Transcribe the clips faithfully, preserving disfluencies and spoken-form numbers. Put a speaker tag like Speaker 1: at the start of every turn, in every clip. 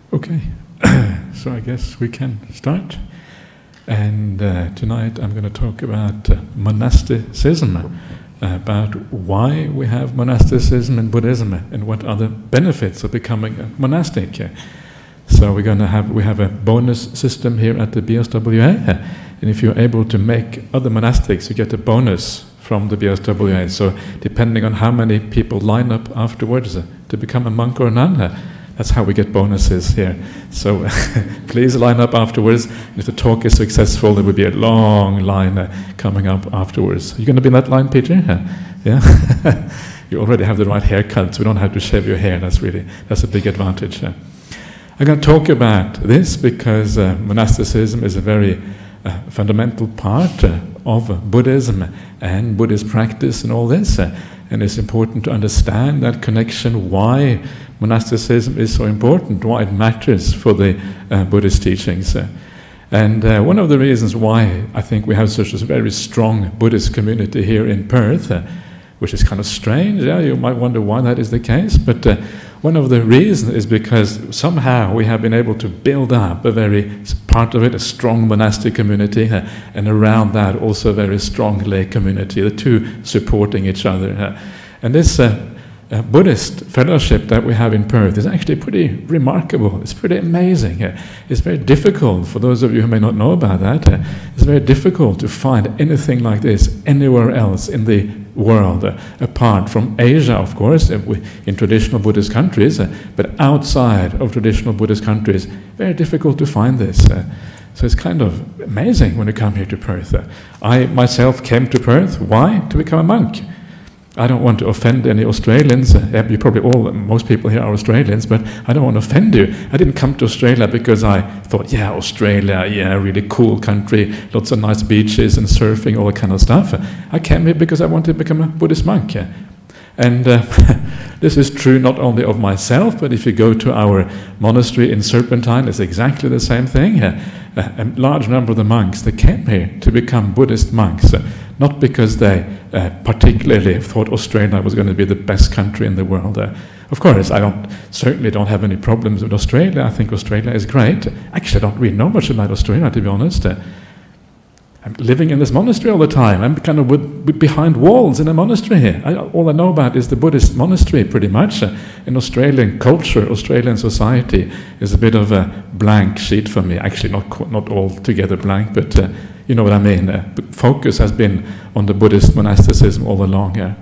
Speaker 1: Okay, so I guess we can start. And uh, tonight I'm going to talk about uh, monasticism, uh, about why we have monasticism in Buddhism and what are the benefits of becoming a monastic. So we're going to have, we have a bonus system here at the B S W A, and if you're able to make other monastics, you get a bonus from the B S W A. So depending on how many people line up afterwards uh, to become a monk or a nun, uh, that's how we get bonuses here. So please line up afterwards. And if the talk is successful, there will be a long line uh, coming up afterwards. You're going to be in that line, Peter? Yeah? You already have the right haircut, so we don't have to shave your hair. That's really, that's a big advantage. Uh. I'm going to talk about this because uh, monasticism is a very uh, fundamental part uh, of Buddhism and Buddhist practice and all this. Uh, and it's important to understand that connection, why monasticism is so important, why it matters for the uh, Buddhist teachings. Uh, and uh, one of the reasons why I think we have such a very strong Buddhist community here in Perth, uh, which is kind of strange, yeah, you might wonder why that is the case, but uh, one of the reasons is because somehow we have been able to build up a very, part of it, a strong monastic community, uh, and around that also a very strong lay community, the two supporting each other. Uh, and this uh, Uh, Buddhist fellowship that we have in Perth is actually pretty remarkable. It's pretty amazing. Uh, it's very difficult, for those of you who may not know about that, uh, it's very difficult to find anything like this anywhere else in the world, uh, apart from Asia, of course, uh, we, in traditional Buddhist countries, uh, but outside of traditional Buddhist countries, very difficult to find this. Uh, so it's kind of amazing when you come here to Perth. Uh, I myself came to Perth. Why? To become a monk. I don't want to offend any Australians. Uh, you probably all, most people here are Australians, but I don't want to offend you. I didn't come to Australia because I thought, yeah, Australia, yeah, really cool country, lots of nice beaches and surfing, all that kind of stuff. I came here because I wanted to become a Buddhist monk. Yeah. And uh, this is true not only of myself, but if you go to our monastery in Serpentine, it's exactly the same thing. Uh, a large number of the monks, they came here to become Buddhist monks, uh, not because they uh, particularly thought Australia was going to be the best country in the world. Uh, of course, I don't, certainly don't have any problems with Australia. I think Australia is great. Actually, I don't really know much about Australia, to be honest. Uh, I'm living in this monastery all the time. I'm kind of with, with behind walls in a monastery here. I, all I know about is the Buddhist monastery, pretty much. Uh, in Australian culture, Australian society is a bit of a blank sheet for me. Actually, not not altogether blank, but uh, you know what I mean. Uh, the focus has been on the Buddhist monasticism all along. Yeah.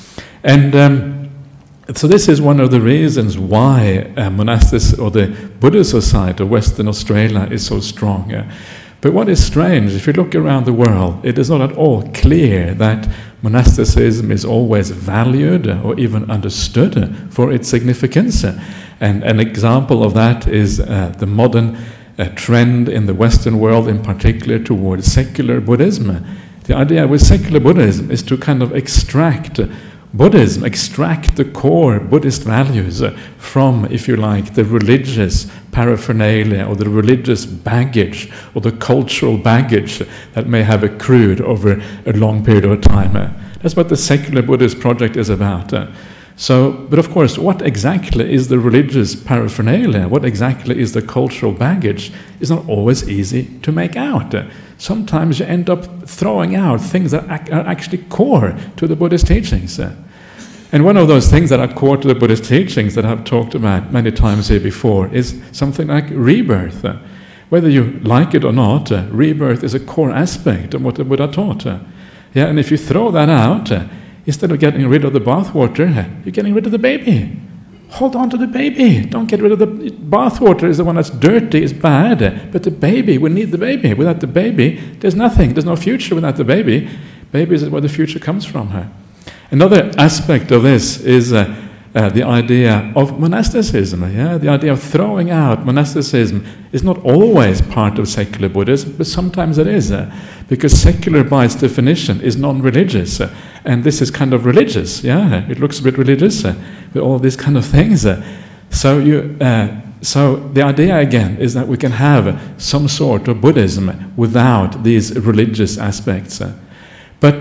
Speaker 1: And um, so this is one of the reasons why uh, monasticism, or the Buddhist society of Western Australia, is so strong. Yeah. But what is strange, if you look around the world, it is not at all clear that monasticism is always valued or even understood for its significance. And an example of that is uh, the modern uh, trend in the Western world, in particular towards secular Buddhism. The idea with secular Buddhism is to kind of extract Buddhism, extract the core Buddhist values uh, from, if you like, the religious paraphernalia or the religious baggage or the cultural baggage that may have accrued over a long period of time. Uh, that's what the secular Buddhist project is about. Uh, so, but of course, what exactly is the religious paraphernalia? What exactly is the cultural baggage? Is not always easy to make out. Uh, sometimes you end up throwing out things that ac are actually core to the Buddhist teachings. Uh, And one of those things that are core to the Buddhist teachings that I've talked about many times here before is something like rebirth. Uh, whether you like it or not, uh, rebirth is a core aspect of what the Buddha taught. Uh, yeah, and if you throw that out, uh, instead of getting rid of the bathwater, uh, you're getting rid of the baby. Hold on to the baby. Don't get rid of the bathwater. Is the one that's dirty, is bad. Uh, but the baby, we need the baby. Without the baby, there's nothing. There's no future without the baby. Baby is where the future comes from. Uh. Another aspect of this is uh, uh, the idea of monasticism. Yeah? The idea of throwing out monasticism is not always part of secular Buddhism, but sometimes it is. Uh, because secular, by its definition, is non-religious. Uh, and this is kind of religious. Yeah, it looks a bit religious uh, with all these kind of things. Uh, so, you, uh, so the idea, again, is that we can have some sort of Buddhism without these religious aspects. Uh, but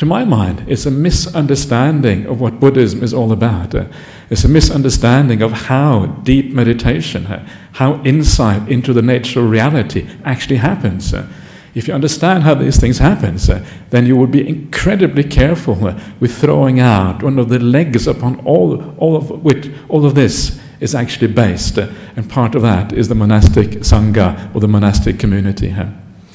Speaker 1: to my mind, it's a misunderstanding of what Buddhism is all about. Uh, it's a misunderstanding of how deep meditation, uh, how insight into the nature of reality actually happens. Uh, if you understand how these things happen, uh, then you will be incredibly careful uh, with throwing out one of the legs upon all, all of which all of this is actually based. Uh, and part of that is the monastic sangha, or the monastic community. Uh.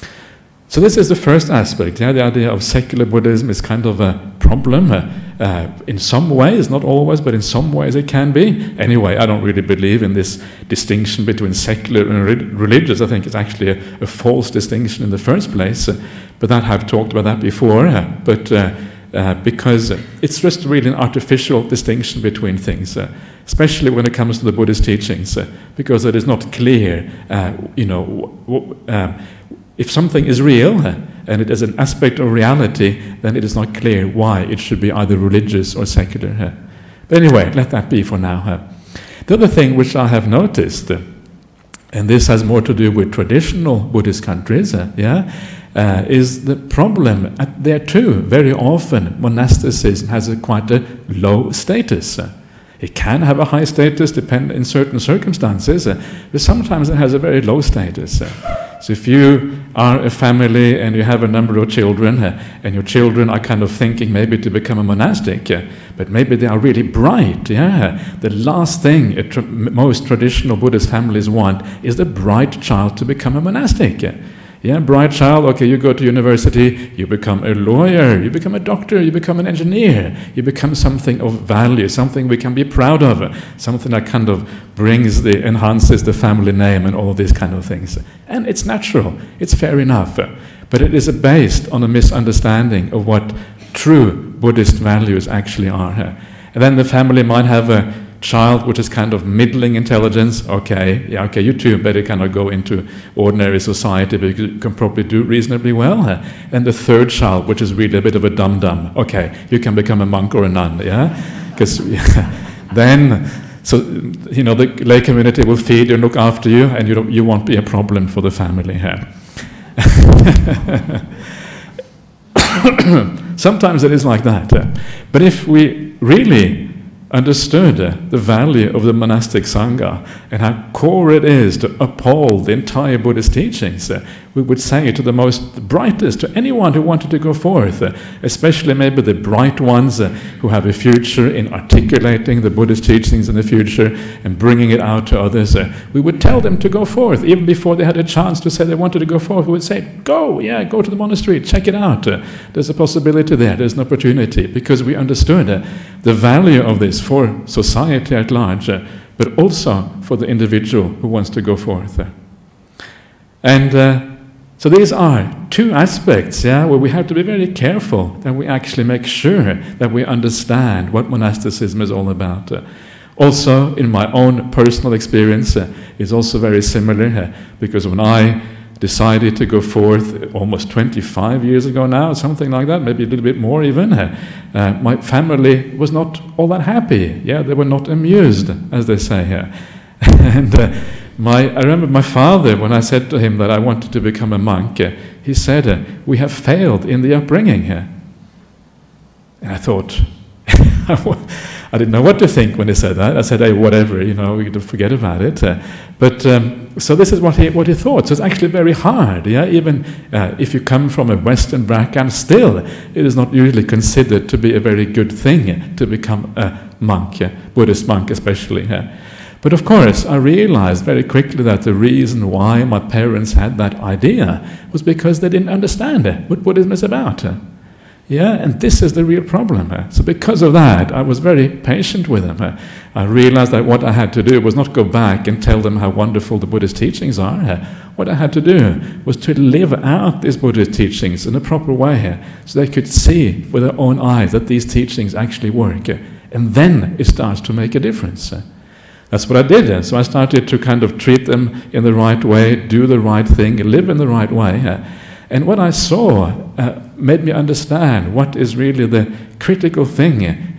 Speaker 1: So this is the first aspect. Yeah? The idea of secular Buddhism is kind of a problem. Uh, uh, in some ways, not always, but in some ways it can be. Anyway, I don't really believe in this distinction between secular and re religious. I think it's actually a, a false distinction in the first place. Uh, but that I've talked about that before. Uh, but uh, uh, because it's just really an artificial distinction between things, uh, especially when it comes to the Buddhist teachings, uh, because it is not clear, uh, you know, w um, if something is real, uh, and it is an aspect of reality, then it is not clear why it should be either religious or secular. Uh. But anyway, let that be for now. Uh. The other thing which I have noticed, uh, and this has more to do with traditional Buddhist countries, uh, yeah, uh, is the problem at there too. Very often, monasticism has a quite a low status. Uh. It can have a high status depend in certain circumstances, uh, but sometimes it has a very low status. Uh. So if you are a family and you have a number of children, uh, and your children are kind of thinking maybe to become a monastic, uh, but maybe they are really bright, yeah. The last thing a tr most traditional Buddhist families want is the bright child to become a monastic. Uh. Yeah, bright child, okay, you go to university, you become a lawyer, you become a doctor, you become an engineer, you become something of value, something we can be proud of, something that kind of brings the, enhances the family name and all these kind of things. And it's natural, it's fair enough, but it is based on a misunderstanding of what true Buddhist values actually are. And then the family might have a child which is kind of middling intelligence. Okay, yeah, okay, you too better kind of go into ordinary society, but you can probably do reasonably well. And the third child, which is really a bit of a dum-dum. Okay, you can become a monk or a nun, yeah? Because yeah, then, so, you know, the lay community will feed you and look after you, and you, don't, you won't be a problem for the family here. Sometimes it is like that. But if we really understood uh, the value of the monastic sangha and how core it is to uphold the entire Buddhist teachings, uh, we would say to the most the brightest, to anyone who wanted to go forth, uh, especially maybe the bright ones uh, who have a future in articulating the Buddhist teachings in the future and bringing it out to others, uh, we would tell them to go forth. Even before they had a chance to say they wanted to go forth, we would say, go, yeah, go to the monastery, check it out. Uh, there's a possibility there, there's an opportunity, because we understood uh, the value of this for society at large, uh, but also for the individual who wants to go forth. Uh. And uh, so these are two aspects, yeah, where we have to be very careful that we actually make sure that we understand what monasticism is all about. Uh, also, in my own personal experience, uh, is also very similar, uh, because when I decided to go forth almost twenty-five years ago now, something like that, maybe a little bit more even, uh, uh, my family was not all that happy. Yeah, they were not amused, as they say here. and uh, my, I remember my father, when I said to him that I wanted to become a monk, uh, he said, uh, we have failed in the upbringing here. And I thought, I didn't know what to think when he said that. I said, hey, whatever, you know, we can forget about it. Uh, but um, so this is what he, what he thought. So it's actually very hard, yeah? Even uh, if you come from a Western background, still, it is not usually considered to be a very good thing to become a monk, yeah? Buddhist monk especially. Yeah? But of course, I realized very quickly that the reason why my parents had that idea was because they didn't understand what Buddhism is about. Yeah, and this is the real problem. So because of that, I was very patient with them. I realized that what I had to do was not go back and tell them how wonderful the Buddhist teachings are. What I had to do was to live out these Buddhist teachings in a proper way, so they could see with their own eyes that these teachings actually work. And then it starts to make a difference. That's what I did. So I started to kind of treat them in the right way, do the right thing, live in the right way. And what I saw uh, made me understand what is really the critical thing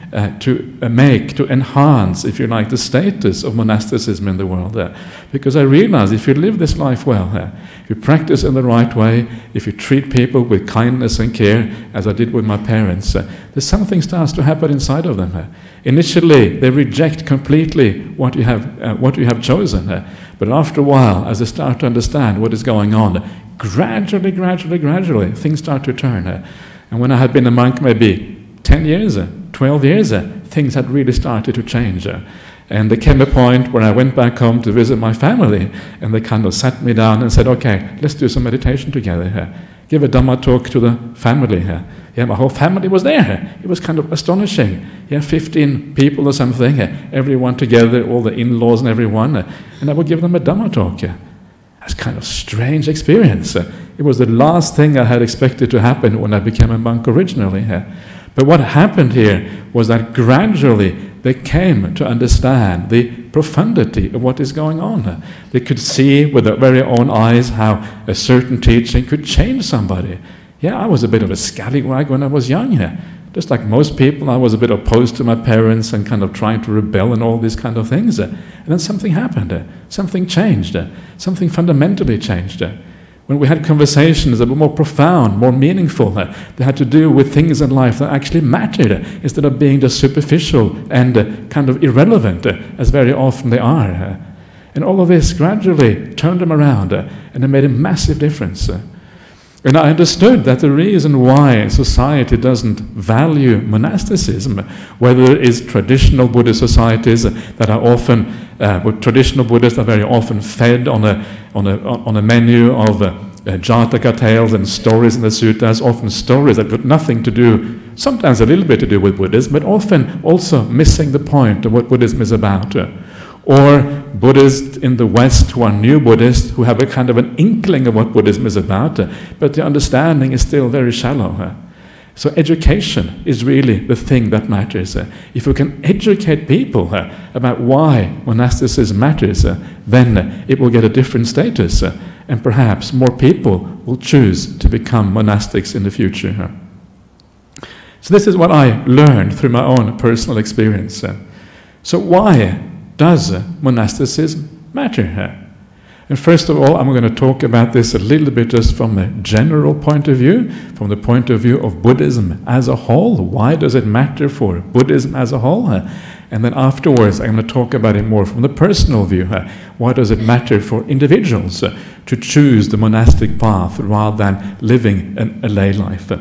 Speaker 1: uh, to uh, make, to enhance, if you like, the status of monasticism in the world. Uh, because I realize if you live this life well, uh, if you practice in the right way, if you treat people with kindness and care, as I did with my parents, uh, there's something starts to happen inside of them. Uh. Initially, they reject completely what you have, uh, what you have chosen. Uh, but after a while, as they start to understand what is going on, gradually, gradually, gradually, things start to turn. Uh. And when I had been a monk maybe ten years, uh, twelve years, uh, things had really started to change. Uh. And there came a point where I went back home to visit my family, and they kind of sat me down and said, okay, let's do some meditation together here. Give a Dhamma talk to the family here. Yeah, my whole family was there. It was kind of astonishing. Yeah, fifteen people or something, uh, everyone together, all the in-laws and everyone, uh, and I would give them a Dhamma talk. Yeah. That's kind of strange experience. Uh, it was the last thing I had expected to happen when I became a monk originally. Uh, but what happened here was that gradually they came to understand the profundity of what is going on. Uh, they could see with their very own eyes how a certain teaching could change somebody. Yeah, I was a bit of a scallywag when I was young. Yeah. Just like most people, I was a bit opposed to my parents and kind of trying to rebel and all these kind of things. Uh, and then something happened. Uh, something changed. Uh, something fundamentally changed. Uh, when we had conversations that were more profound, more meaningful, uh, they had to do with things in life that actually mattered, uh, instead of being just superficial and uh, kind of irrelevant, uh, as very often they are. Uh, and all of this gradually turned them around, uh, and it made a massive difference. Uh, And I understood that the reason why society doesn't value monasticism, whether it is traditional Buddhist societies that are often, uh, with traditional Buddhists are very often fed on a, on a, on a menu of uh, uh, Jataka tales and stories in the suttas, often stories that got nothing to do, sometimes a little bit to do with Buddhism, but often also missing the point of what Buddhism is about. Uh, Or Buddhists in the West who are new Buddhists, who have a kind of an inkling of what Buddhism is about, uh, but the understanding is still very shallow. Uh. So education is really the thing that matters. Uh. If we can educate people uh, about why monasticism matters, uh, then uh, it will get a different status, uh, and perhaps more people will choose to become monastics in the future. Uh. So this is what I learned through my own personal experience. Uh. So why does monasticism matter? And first of all, I'm going to talk about this a little bit just from a general point of view, from the point of view of Buddhism as a whole. Why does it matter for Buddhism as a whole? And then afterwards, I'm going to talk about it more from the personal view. Why does it matter for individuals to choose the monastic path rather than living an, a lay life?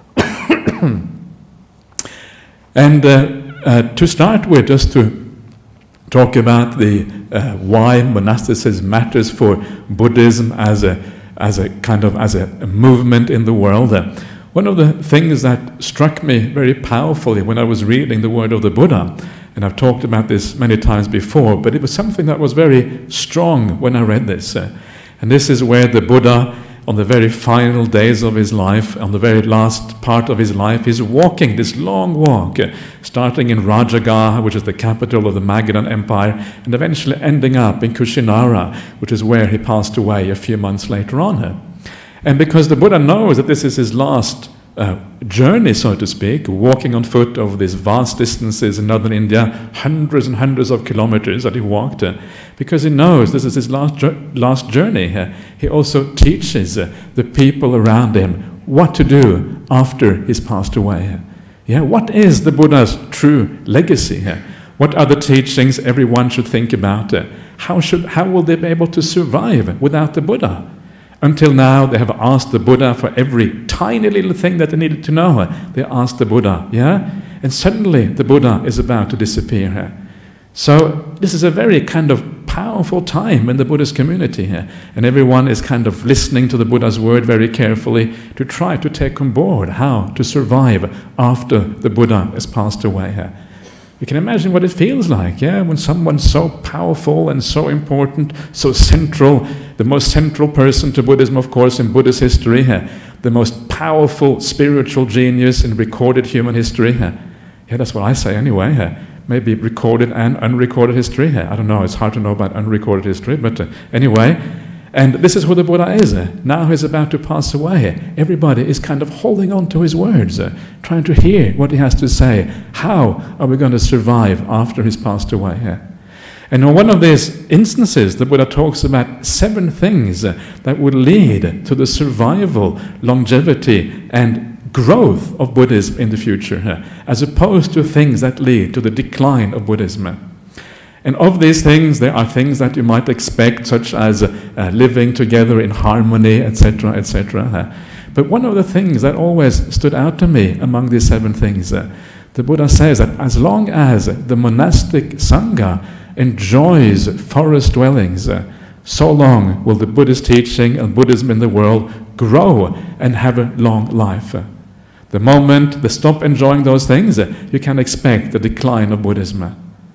Speaker 1: And uh, uh, to start with, just to talk about the uh, why monasticism matters for Buddhism as a as a kind of as a, a movement in the world. Uh, one of the things that struck me very powerfully when I was reading the word of the Buddha, and I've talked about this many times before, but it was something that was very strong when I read this. Uh, and this is where the Buddha, on the very final days of his life, on the very last part of his life, is walking this long walk, uh, starting in Rajagaha, which is the capital of the Magadhan Empire, and eventually ending up in Kushinara, which is where he passed away a few months later on. Uh. And because the Buddha knows that this is his last uh, journey, so to speak, walking on foot over these vast distances in northern India, hundreds and hundreds of kilometers that he walked, uh, because he knows this is his last, last journey. Uh, he also teaches uh, the people around him what to do after he's passed away. Uh, yeah, what is the Buddha's true legacy? Uh, what are the teachings everyone should think about? Uh, how, should, how will they be able to survive without the Buddha? Until now, they have asked the Buddha for every tiny little thing that they needed to know. They asked the Buddha, yeah? And suddenly, the Buddha is about to disappear. So, this is a very kind of powerful time in the Buddhist community here. And everyone is kind of listening to the Buddha's word very carefully to try to take on board how to survive after the Buddha has passed away here. You can imagine what it feels like, yeah, when someone so powerful and so important, so central, the most central person to Buddhism, of course, in Buddhist history, yeah, the most powerful spiritual genius in recorded human history. Yeah, yeah that's what I say anyway. Yeah. Maybe recorded and unrecorded history. Yeah, I don't know, it's hard to know about unrecorded history, but uh, anyway. And this is who the Buddha is. Now he's about to pass away. Everybody is kind of holding on to his words, uh, trying to hear what he has to say. How are we going to survive after he's passed away? Uh, and in one of these instances, the Buddha talks about seven things uh, that would lead to the survival, longevity, and growth of Buddhism in the future, uh, as opposed to things that lead to the decline of Buddhism. And of these things, there are things that you might expect, such as uh, living together in harmony, et cetera, et cetera. But one of the things that always stood out to me among these seven things, uh, the Buddha says that as long as the monastic Sangha enjoys forest dwellings, uh, so long will the Buddhist teaching and Buddhism in the world grow and have a long life. The moment they stop enjoying those things, uh, you can expect the decline of Buddhism.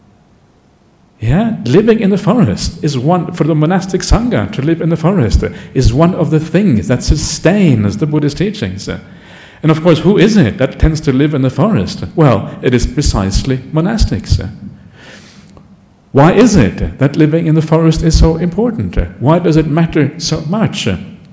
Speaker 1: Yeah, living in the forest is one, for the monastic Sangha to live in the forest is one of the things that sustains the Buddhist teachings. And of course, who is it that tends to live in the forest? Well, it is precisely monastics. Why is it that living in the forest is so important? Why does it matter so much?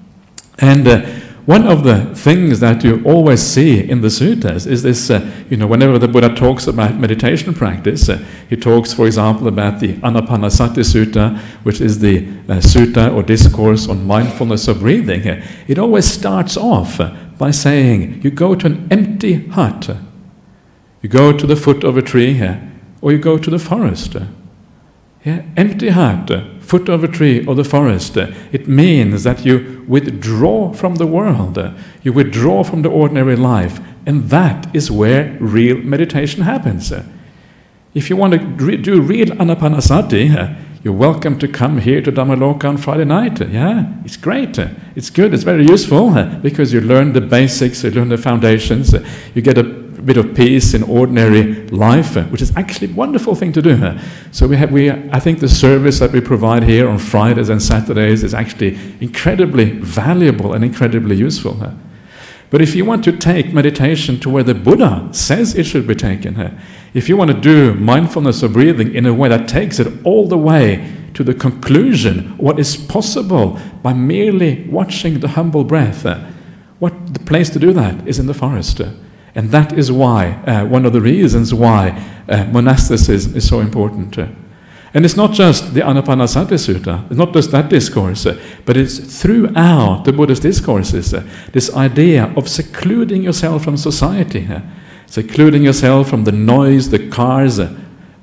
Speaker 1: And uh, one of the things that you always see in the suttas is this, uh, you know, whenever the Buddha talks about meditation practice, uh, he talks, for example, about the Anapanasati Sutta, which is the uh, sutta or discourse on mindfulness of breathing. Uh, it always starts off uh, by saying, you go to an empty hut, uh, you go to the foot of a tree, uh, or you go to the forest. Uh, yeah, empty hut, uh, foot of a tree or the forest. Uh, it means that you withdraw from the world, uh, you withdraw from the ordinary life, and that is where real meditation happens. Uh, if you want to re do real anapanasati, uh, you're welcome to come here to Dhammaloka on Friday night. Uh, yeah, it's great, uh, it's good, it's very useful, uh, because you learn the basics, you learn the foundations, uh, you get a bit of peace in ordinary life, uh, which is actually a wonderful thing to do. Uh. So we have, we, I think the service that we provide here on Fridays and Saturdays is actually incredibly valuable and incredibly useful. Uh. But if you want to take meditation to where the Buddha says it should be taken, uh, if you want to do mindfulness of breathing in a way that takes it all the way to the conclusion, what is possible by merely watching the humble breath, uh, what the place to do that is in the forest. Uh. And that is why, uh, one of the reasons why uh, monasticism is so important. Uh. And it's not just the Anapanasati Sutta, it's not just that discourse, uh, but it's throughout the Buddhist discourses, uh, this idea of secluding yourself from society, uh, secluding yourself from the noise, the cars, uh,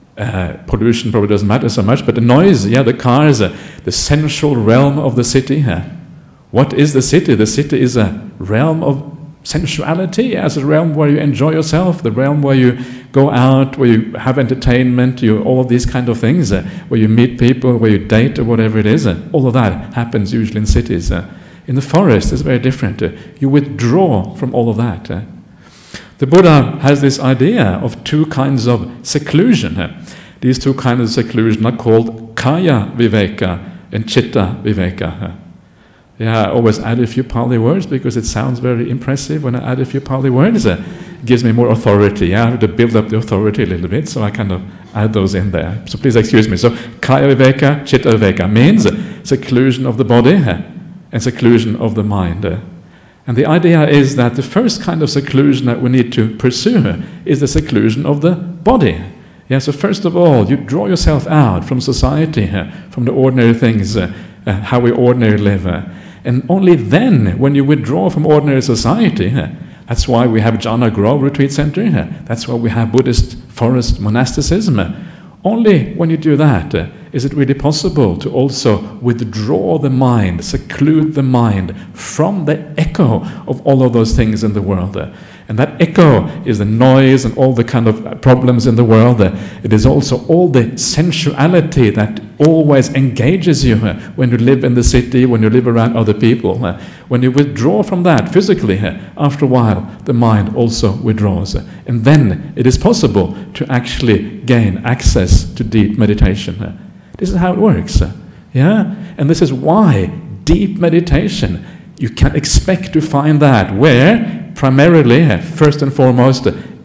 Speaker 1: uh, pollution probably doesn't matter so much, but the noise, yeah, the cars, uh, the sensual realm of the city. Uh. What is the city? The city is a realm of sensuality, as a realm where you enjoy yourself, the realm where you go out, where you have entertainment, you all of these kind of things, uh, where you meet people, where you date or whatever it is. Uh, all of that happens usually in cities. Uh, in the forest, it's very different. Uh, you withdraw from all of that. Uh. The Buddha has this idea of two kinds of seclusion. Uh. These two kinds of seclusion are called kaya viveka and chitta viveka. Uh. Yeah, I always add a few Pali words because it sounds very impressive when I add a few Pali words. Uh, it gives me more authority. Yeah, I have to build up the authority a little bit, so I kind of add those in there. So please excuse me. So kaya viveka, chitta viveka means seclusion of the body uh, and seclusion of the mind. Uh, and the idea is that the first kind of seclusion that we need to pursue uh, is the seclusion of the body. Yeah, so first of all, you draw yourself out from society, uh, from the ordinary things, uh, uh, how we ordinarily live. Uh, And only then, when you withdraw from ordinary society, that's why we have Jhana Grove Retreat Center, that's why we have Buddhist forest monasticism. Only when you do that is it really possible to also withdraw the mind, seclude the mind from the echo of all of those things in the world. And that echo is the noise and all the kind of problems in the world. It is also all the sensuality that always engages you when you live in the city, when you live around other people. When you withdraw from that physically, after a while, the mind also withdraws. And then it is possible to actually gain access to deep meditation. This is how it works. Yeah? And this is why deep meditation, you can expect to find that where primarily, first and foremost,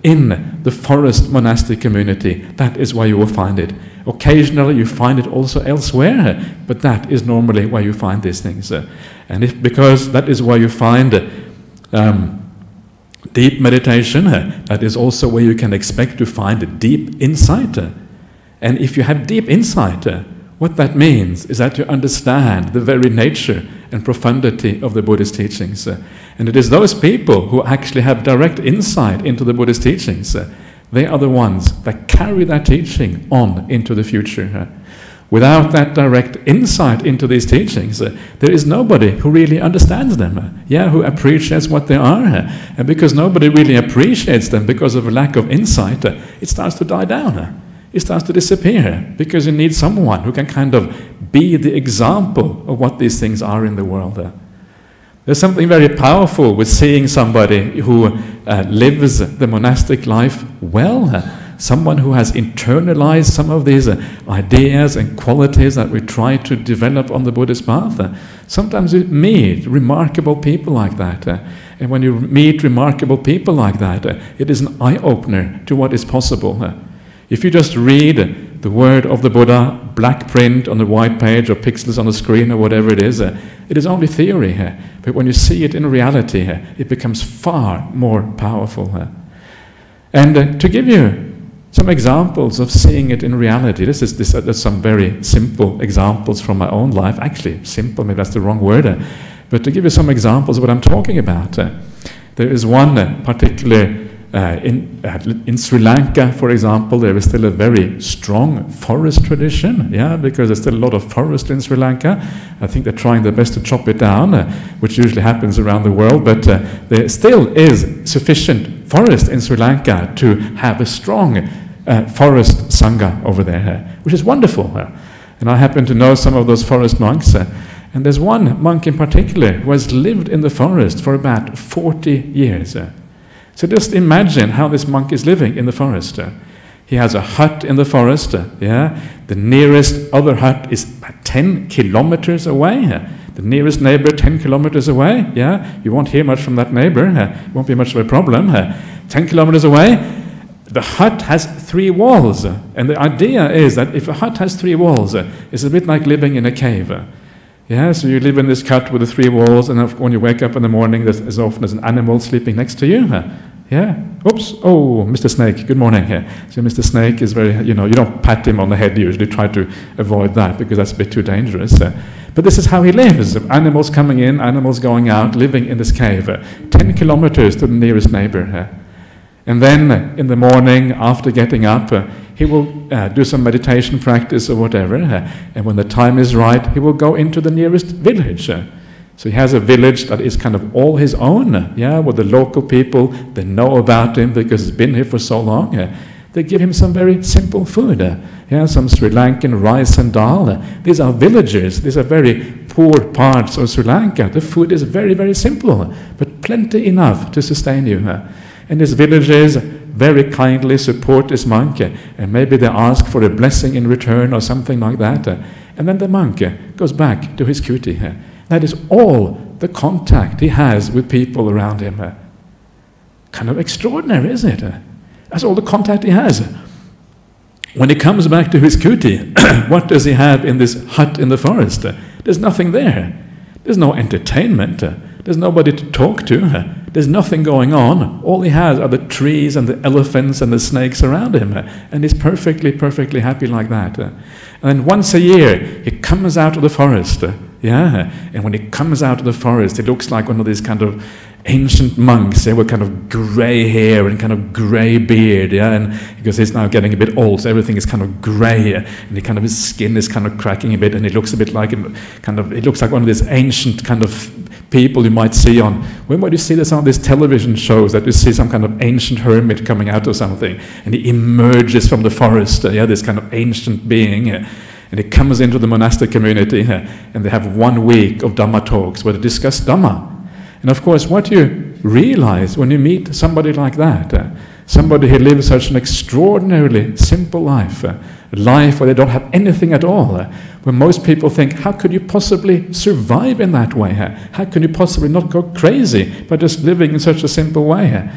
Speaker 1: in the forest monastic community. That is where you will find it. Occasionally you find it also elsewhere, but that is normally where you find these things. And if, because that is where you find um, deep meditation, that is also where you can expect to find deep insight. And if you have deep insight, what that means is that you understand the very nature and profundity of the Buddhist teachings. And it is those people who actually have direct insight into the Buddhist teachings. They are the ones that carry that teaching on into the future. Without that direct insight into these teachings, there is nobody who really understands them, yeah, who appreciates what they are. And because nobody really appreciates them because of a lack of insight, it starts to die down. It starts to disappear, because you need someone who can kind of be the example of what these things are in the world. There's something very powerful with seeing somebody who uh, lives the monastic life well, uh, someone who has internalized some of these uh, ideas and qualities that we try to develop on the Buddhist path. Uh, sometimes you meet remarkable people like that, uh, and when you meet remarkable people like that, uh, it is an eye-opener to what is possible. Uh, If you just read the word of the Buddha, black print on the white page or pixels on the screen or whatever it is, uh, it is only theory. Uh, but when you see it in reality, uh, it becomes far more powerful. Uh. And uh, to give you some examples of seeing it in reality, this is this, uh, there's some very simple examples from my own life. Actually, simple, maybe that's the wrong word. Uh, but to give you some examples of what I'm talking about, uh, there is one uh, particular Uh, in, uh, in Sri Lanka, for example, there is still a very strong forest tradition, yeah, because there's still a lot of forest in Sri Lanka. I think they're trying their best to chop it down, uh, which usually happens around the world, but uh, there still is sufficient forest in Sri Lanka to have a strong uh, forest sangha over there, uh, which is wonderful. Uh, and I happen to know some of those forest monks, uh, and there's one monk in particular who has lived in the forest for about forty years. Uh, So just imagine how this monk is living in the forest. Uh, he has a hut in the forest. Uh, yeah, the nearest other hut is about ten kilometers away. Uh, the nearest neighbor ten kilometers away. Yeah, you won't hear much from that neighbor. Uh, it won't be much of a problem. Uh, ten kilometers away. The hut has three walls. Uh, and the idea is that if a hut has three walls, uh, it's a bit like living in a cave. Uh, Yeah, so you live in this hut with the three walls, and when you wake up in the morning, there's, as often as an animal sleeping next to you. Uh, yeah, oops, oh, Mister Snake, good morning. Uh, so Mister Snake is very, you know, you don't pat him on the head usually, try to avoid that, because that's a bit too dangerous. Uh, but this is how he lives, animals coming in, animals going out, living in this cave, uh, ten kilometers to the nearest neighbor. Uh, and then uh, in the morning, after getting up, uh, he will uh, do some meditation practice or whatever, uh, and when the time is right, he will go into the nearest village. Uh, so he has a village that is kind of all his own, uh, yeah, with the local people, they know about him because he's been here for so long. Uh, they give him some very simple food, uh, yeah, some Sri Lankan rice and dal. Uh, these are villagers, these are very poor parts of Sri Lanka. The food is very, very simple, but plenty enough to sustain you. Uh, and these villagers very kindly support this monk, uh, and maybe they ask for a blessing in return or something like that. Uh, and then the monk uh, goes back to his kuti. Uh, that is all the contact he has with people around him. Uh, kind of extraordinary, isn't it? Uh, that's all the contact he has. When he comes back to his kuti, what does he have in this hut in the forest? Uh, there's nothing there. There's no entertainment. Uh, there's nobody to talk to. Uh, There's nothing going on. All he has are the trees and the elephants and the snakes around him. And he's perfectly, perfectly happy like that. And then once a year, he comes out of the forest. Yeah. And when he comes out of the forest, he looks like one of these kind of ancient monks. They were kind of grey hair and kind of grey beard. Yeah. And because he's now getting a bit old, so everything is kind of grey. And he kind of, his skin is kind of cracking a bit, and he looks a bit like, kind of, it looks like one of these ancient kind of people you might see on, when would you see this on these television shows, that you see some kind of ancient hermit coming out of something, and he emerges from the forest, uh, yeah, this kind of ancient being, uh, and he comes into the monastic community, uh, and they have one week of Dhamma talks where they discuss Dhamma. And of course, what you realize when you meet somebody like that, uh, somebody who lives such an extraordinarily simple life, uh, a life where they don't have anything at all, uh, where most people think, how could you possibly survive in that way? Uh, how can you possibly not go crazy by just living in such a simple way? Uh,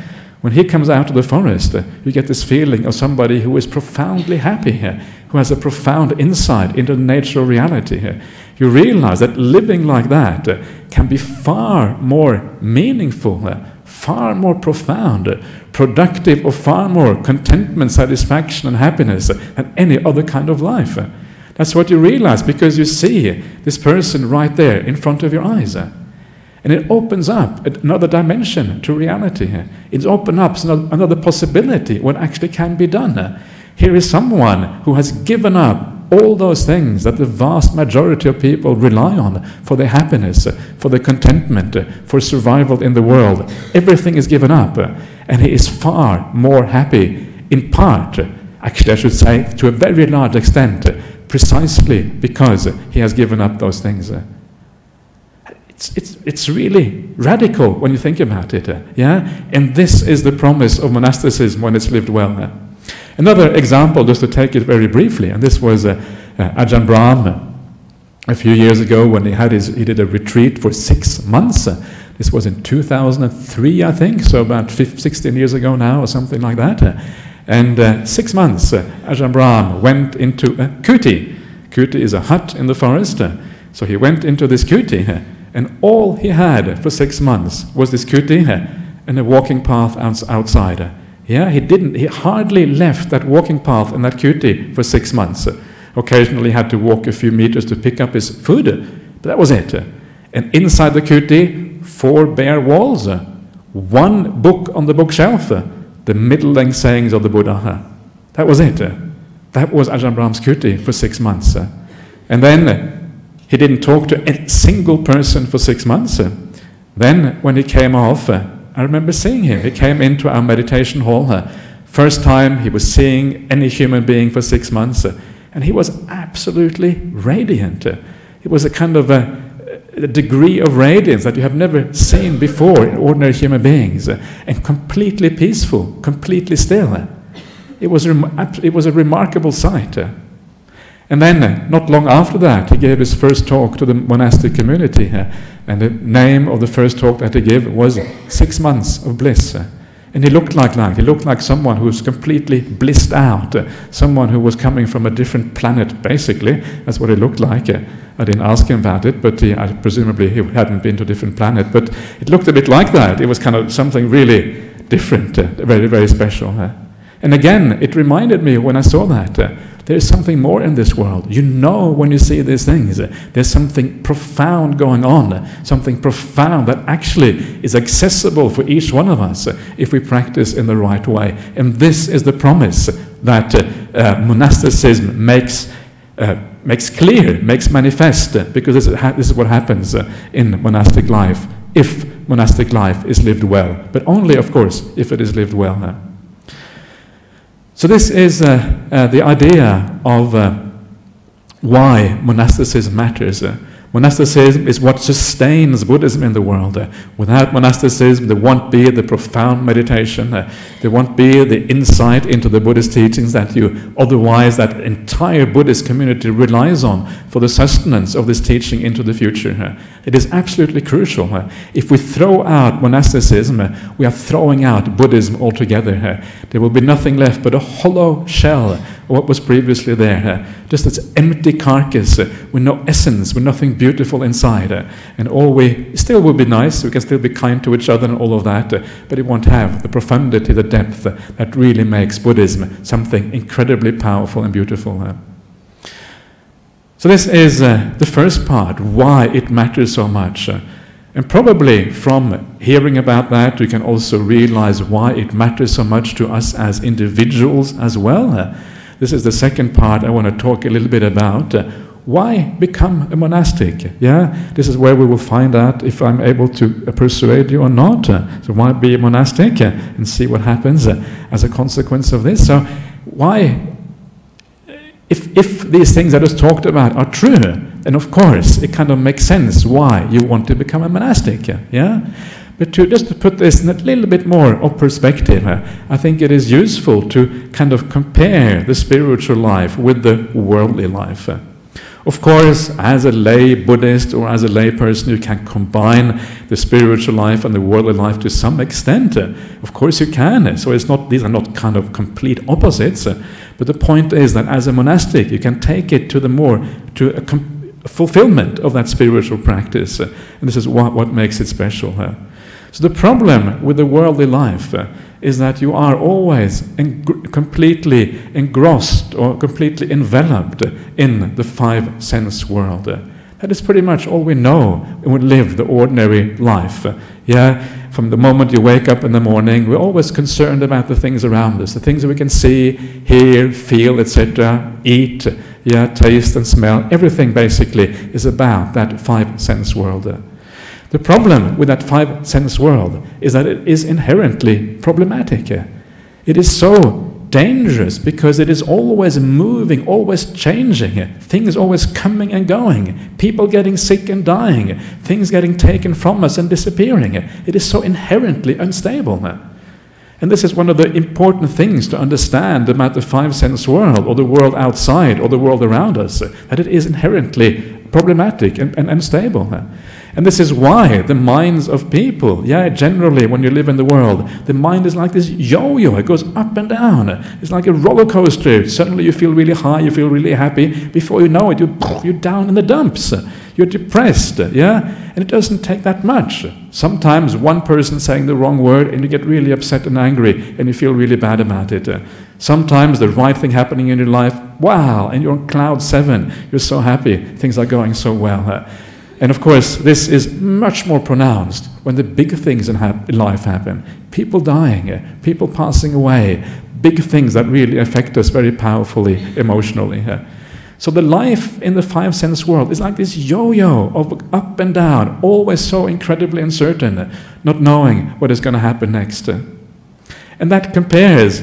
Speaker 1: When he comes out of the forest, uh, you get this feeling of somebody who is profoundly happy, uh, who has a profound insight into the nature of reality. Uh. You realize that living like that uh, can be far more meaningful, uh, far more profound, uh, productive, or far more contentment, satisfaction, and happiness uh, than any other kind of life. Uh. That's what you realize, because you see uh, this person right there in front of your eyes. Uh. And it opens up another dimension to reality. Uh. It opens up another possibility what actually can be done. Uh. Here is someone who has given up all those things that the vast majority of people rely on for their happiness, for their contentment, for survival in the world. Everything is given up, and he is far more happy, in part, actually I should say, to a very large extent, precisely because he has given up those things. It's, it's, it's really radical when you think about it, yeah? And this is the promise of monasticism when it's lived well. Another example, just to take it very briefly, and this was uh, uh, Ajahn Brahm a few years ago when he had his, he did a retreat for six months. Uh, this was in two thousand three, I think, so about fifteen, sixteen years ago now, or something like that. Uh, and uh, six months, uh, Ajahn Brahm went into a kuti. Kuti is a hut in the forest. Uh, so he went into this kuti, uh, and all he had for six months was this kuti uh, and a walking path outside. Uh, Yeah, he didn't, he hardly left that walking path in that kuti for six months. Uh, occasionally had to walk a few meters to pick up his food, uh, but that was it. Uh, and inside the kuti, four bare walls, uh, one book on the bookshelf, uh, the middle-length sayings of the Buddha. Uh, that was it. Uh, that was Ajahn Brahm's kuti for six months. Uh, and then uh, he didn't talk to a single person for six months. Uh, then when he came off, uh, I remember seeing him. He came into our meditation hall. Uh, first time he was seeing any human being for six months. Uh, and he was absolutely radiant. Uh, it was a kind of a, a degree of radiance that you have never seen before in ordinary human beings. Uh, and completely peaceful, completely still. Uh, it, was it was a remarkable sight. Uh, And then, uh, not long after that, he gave his first talk to the monastic community. Uh, and the name of the first talk that he gave was Six Months of Bliss. Uh, and he looked like that. He looked like someone who was completely blissed out. Uh, someone who was coming from a different planet, basically. That's what he looked like. Uh, I didn't ask him about it, but he, I, presumably he hadn't been to a different planet. But it looked a bit like that. It was kind of something really different, uh, very, very special. Uh. And again, it reminded me when I saw that, uh, there is something more in this world. You know when you see these things, uh, there's something profound going on, uh, something profound that actually is accessible for each one of us uh, if we practice in the right way. And this is the promise that uh, uh, monasticism makes uh, makes clear, makes manifest, uh, because this is, this is what happens uh, in monastic life, if monastic life is lived well. But only, of course, if it is lived well. Uh. So this is uh, uh, the idea of uh, why monasticism matters. Uh, monasticism is what sustains Buddhism in the world. Uh, without monasticism, there won't be the profound meditation, uh, there won't be the insight into the Buddhist teachings that you otherwise, that entire Buddhist community relies on for the sustenance of this teaching into the future. Uh, it is absolutely crucial. Uh, if we throw out monasticism, uh, we are throwing out Buddhism altogether. Uh, there will be nothing left but a hollow shell of what was previously there. Uh, just this empty carcass uh, with no essence, with nothing beautiful inside. Uh, and all we still will be nice, we can still be kind to each other and all of that, uh, but it won't have the profundity, the depth uh, that really makes Buddhism something incredibly powerful and beautiful. Uh. So this is uh, the first part, why it matters so much. Uh, and probably from hearing about that, you can also realize why it matters so much to us as individuals as well. Uh, this is the second part I want to talk a little bit about. Uh, why become a monastic? Yeah, this is where we will find out if I'm able to uh, persuade you or not. Uh, so why be a monastic uh, and see what happens uh, as a consequence of this. So why? If, if these things I just talked about are true, then of course it kind of makes sense why you want to become a monastic, yeah? But to just to put this in a little bit more of perspective, uh, I think it is useful to kind of compare the spiritual life with the worldly life. Uh, Of course, as a lay Buddhist or as a lay person, you can combine the spiritual life and the worldly life to some extent. Of course you can. So it's not, these are not kind of complete opposites. But the point is that as a monastic, you can take it to the more, to a, a fulfillment of that spiritual practice. And this is what, what makes it special. So the problem with the worldly life uh, is that you are always en completely engrossed or completely enveloped in the five sense world. Uh, that is pretty much all we know when we live the ordinary life. Uh, yeah, from the moment you wake up in the morning, we're always concerned about the things around us, the things that we can see, hear, feel, et cetera, eat, yeah, taste and smell. Everything basically is about that five sense world. Uh, The problem with that five sense world is that it is inherently problematic. It is so dangerous because it is always moving, always changing, things always coming and going, people getting sick and dying, things getting taken from us and disappearing. It is so inherently unstable. And this is one of the important things to understand about the five sense world, or the world outside, or the world around us, that it is inherently problematic and, and unstable. And this is why the minds of people, yeah, generally when you live in the world, the mind is like this yo-yo. It goes up and down. It's like a roller coaster. Suddenly you feel really high, you feel really happy. Before you know it, you, you're down in the dumps. You're depressed, yeah? And it doesn't take that much. Sometimes one person saying the wrong word and you get really upset and angry and you feel really bad about it. Sometimes the right thing happening in your life, wow, and you're on cloud seven. You're so happy. Things are going so well. And of course, this is much more pronounced when the big things in, hap in life happen. People dying, uh, people passing away, big things that really affect us very powerfully emotionally. Uh. So the life in the five sense world is like this yo-yo of up and down, always so incredibly uncertain, uh, not knowing what is going to happen next. Uh. And that compares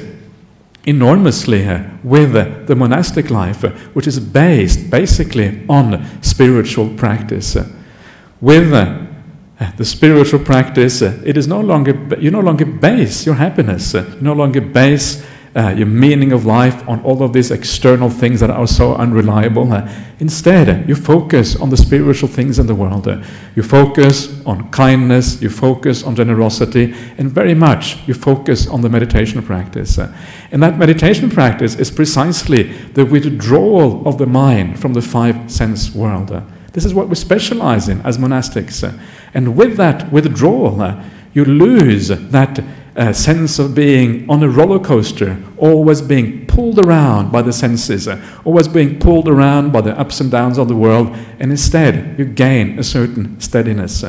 Speaker 1: enormously uh, with uh, the monastic life, uh, which is based basically on spiritual practice. Uh, with uh, the spiritual practice, uh, it is no longer, you no longer base your happiness, uh, you no longer base uh, your meaning of life on all of these external things that are so unreliable. Uh, instead, uh, you focus on the spiritual things in the world. Uh, you focus on kindness, you focus on generosity, and very much you focus on the meditation practice. Uh, and that meditation practice is precisely the withdrawal of the mind from the five sense world. Uh, this is what we specialize in as monastics. Uh, and with that withdrawal, uh, you lose that Uh, sense of being on a roller coaster, always being pulled around by the senses, uh, always being pulled around by the ups and downs of the world, and instead you gain a certain steadiness. Uh.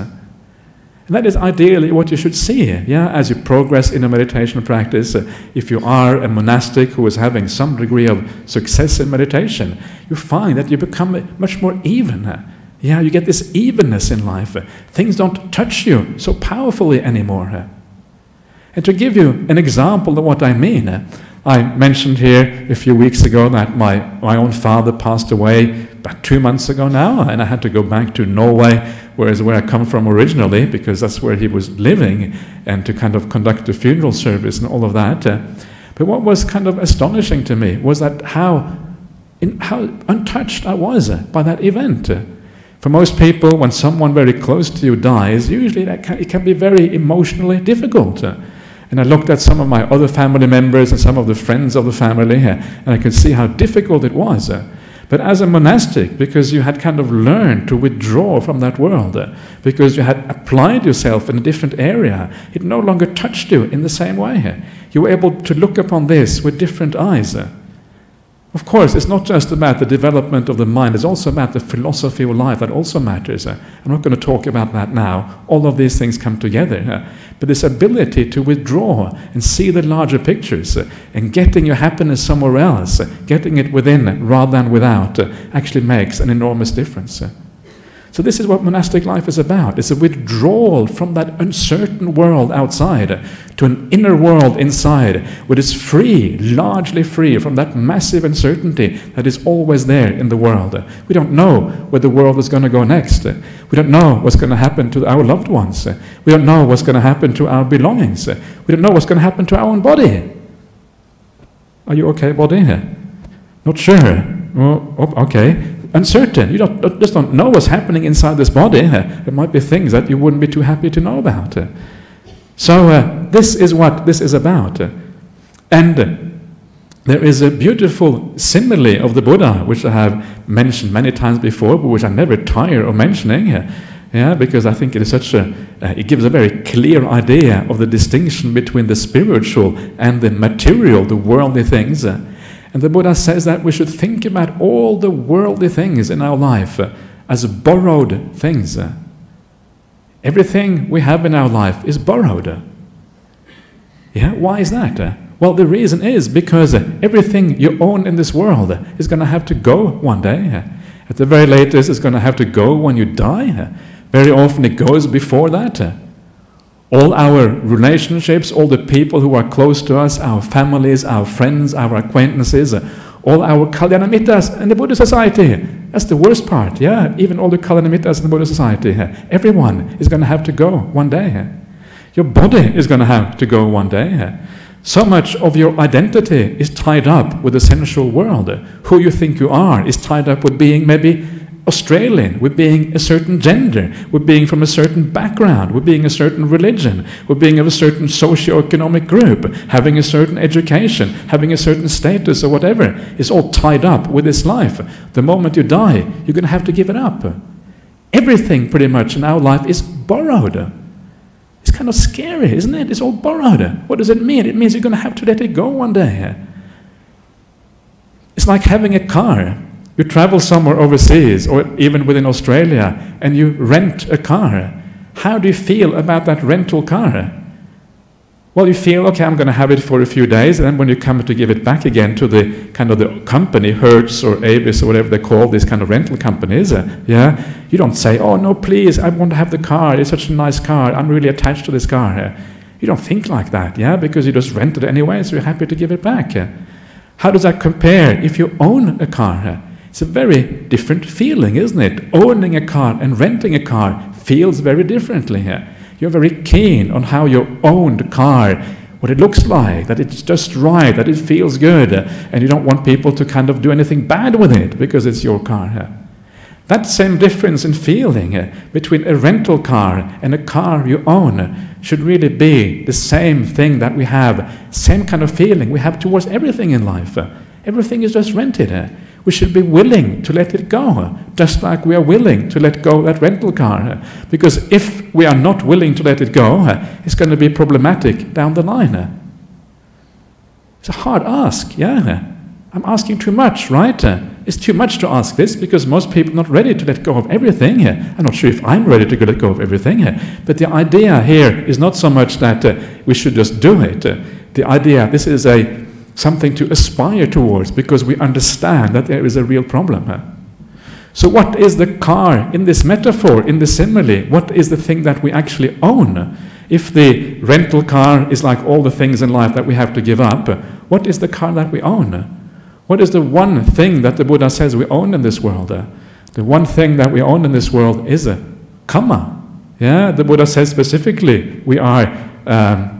Speaker 1: And that is ideally what you should see, yeah, as you progress in a meditation practice. Uh, if you are a monastic who is having some degree of success in meditation, you find that you become much more even. Uh. Yeah, you get this evenness in life. Uh, things don't touch you so powerfully anymore. Uh. And to give you an example of what I mean, uh, I mentioned here a few weeks ago that my, my own father passed away about two months ago now, and I had to go back to Norway, whereas where I come from originally, because that's where he was living, and to kind of conduct the funeral service and all of that. Uh, but what was kind of astonishing to me was that how, in, how untouched I was uh, by that event. Uh, For most people, when someone very close to you dies, usually that can, it can be very emotionally difficult. Uh, And I looked at some of my other family members and some of the friends of the family, uh, and I could see how difficult it was. Uh, but as a monastic, because you had kind of learned to withdraw from that world, uh, because you had applied yourself in a different area, it no longer touched you in the same way. Uh, you were able to look upon this with different eyes. Uh, Of course, it's not just about the development of the mind, it's also about the philosophy of life that also matters. Uh, I'm not going to talk about that now. All of these things come together. Uh, but this ability to withdraw and see the larger pictures uh, and getting your happiness somewhere else, uh, getting it within rather than without, uh, actually makes an enormous difference. Uh, So this is what monastic life is about. It's a withdrawal from that uncertain world outside to an inner world inside, which is free, largely free from that massive uncertainty that is always there in the world. We don't know where the world is going to go next. We don't know what's going to happen to our loved ones. We don't know what's going to happen to our belongings. We don't know what's going to happen to our own body. Are you okay, body? Not sure. Oh, okay. uncertain. You don't, don't, just don't know what's happening inside this body. There might be things that you wouldn't be too happy to know about. So uh, this is what this is about. And uh, there is a beautiful simile of the Buddha, which I have mentioned many times before, but which I never tire of mentioning. Yeah, because I think it is such a, uh, it gives a very clear idea of the distinction between the spiritual and the material, the worldly things. Uh, and the Buddha says that we should think about all the worldly things in our life uh, as borrowed things. Uh, everything we have in our life is borrowed. Uh, yeah, why is that? Uh, well, the reason is because uh, everything you own in this world uh, is going to have to go one day. Uh, at the very latest, it's going to have to go when you die. Uh, Very often it goes before that. All our relationships, all the people who are close to us, our families, our friends, our acquaintances, all our kalyanamitas in the Buddhist society. That's the worst part, yeah. Even all the kalyanamitas in the Buddhist society. Everyone is going to have to go one day. Your body is going to have to go one day. So much of your identity is tied up with the sensual world. Who you think you are is tied up with being maybe Australian, with being a certain gender, with being from a certain background, with being a certain religion, with being of a certain socio-economic group, having a certain education, having a certain status or whatever. It's all tied up with this life. The moment you die, you're going to have to give it up. Everything pretty much in our life is borrowed. It's kind of scary, isn't it? It's all borrowed. What does it mean? It means you're going to have to let it go one day. It's like having a car. You travel somewhere overseas or even within Australia and you rent a car. How do you feel about that rental car? Well, you feel, okay, I'm going to have it for a few days, and then when you come to give it back again to the kind of the company, Hertz or Avis or whatever they call these kind of rental companies, uh, yeah, you don't say, oh no, please, I want to have the car, it's such a nice car, I'm really attached to this car. Uh, you don't think like that, yeah, because you just rent it anyway, so you're happy to give it back. Uh, how does that compare if you own a car? Uh, It's a very different feeling, isn't it? Owning a car and renting a car feels very differently here. You're very keen on how your owned car, what it looks like, that it's just right, that it feels good, and you don't want people to kind of do anything bad with it because it's your car. That same difference in feeling between a rental car and a car you own should really be the same thing that we have, same kind of feeling we have towards everything in life. Everything is just rented. We should be willing to let it go, just like we are willing to let go of that rental car. Because if we are not willing to let it go, it's going to be problematic down the line. It's a hard ask, yeah. I'm asking too much, right? It's too much to ask this because most people are not ready to let go of everything. I'm not sure if I'm ready to let go of everything. But the idea here is not so much that uh, we should just do it. The idea, this is a something to aspire towards because we understand that there is a real problem. Huh? So what is the car in this metaphor, in the simile? What is the thing that we actually own? If the rental car is like all the things in life that we have to give up, what is the car that we own? What is the one thing that the Buddha says we own in this world? The one thing that we own in this world is a kamma. Yeah, the Buddha says specifically we are um,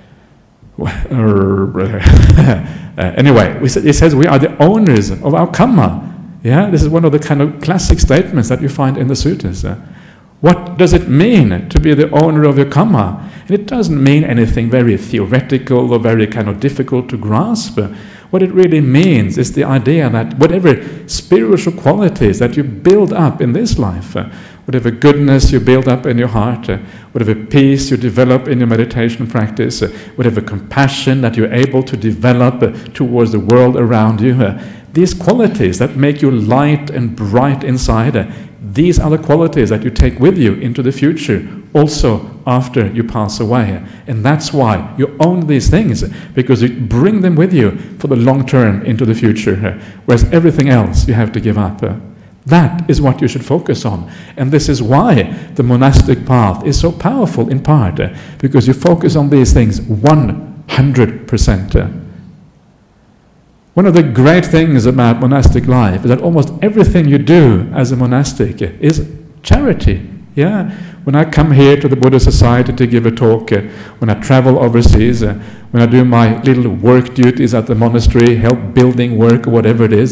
Speaker 1: uh, anyway, it says we are the owners of our kamma. Yeah, this is one of the kind of classic statements that you find in the suttas. Uh, what does it mean to be the owner of your kamma? And it doesn't mean anything very theoretical or very kind of difficult to grasp. Uh, what it really means is the idea that whatever spiritual qualities that you build up in this life, uh, whatever goodness you build up in your heart, uh, whatever peace you develop in your meditation practice, uh, whatever compassion that you're able to develop uh, towards the world around you, uh, these qualities that make you light and bright inside, uh, these are the qualities that you take with you into the future, also after you pass away. And that's why you own these things, because you bring them with you for the long term into the future, uh, whereas everything else you have to give up. Uh, That is what you should focus on. And this is why the monastic path is so powerful in part, uh, because you focus on these things one hundred percent. Uh. One of the great things about monastic life is that almost everything you do as a monastic is charity. Yeah, when I come here to the Buddha Society to give a talk, uh, when I travel overseas, uh, when I do my little work duties at the monastery, help building work or whatever it is, uh,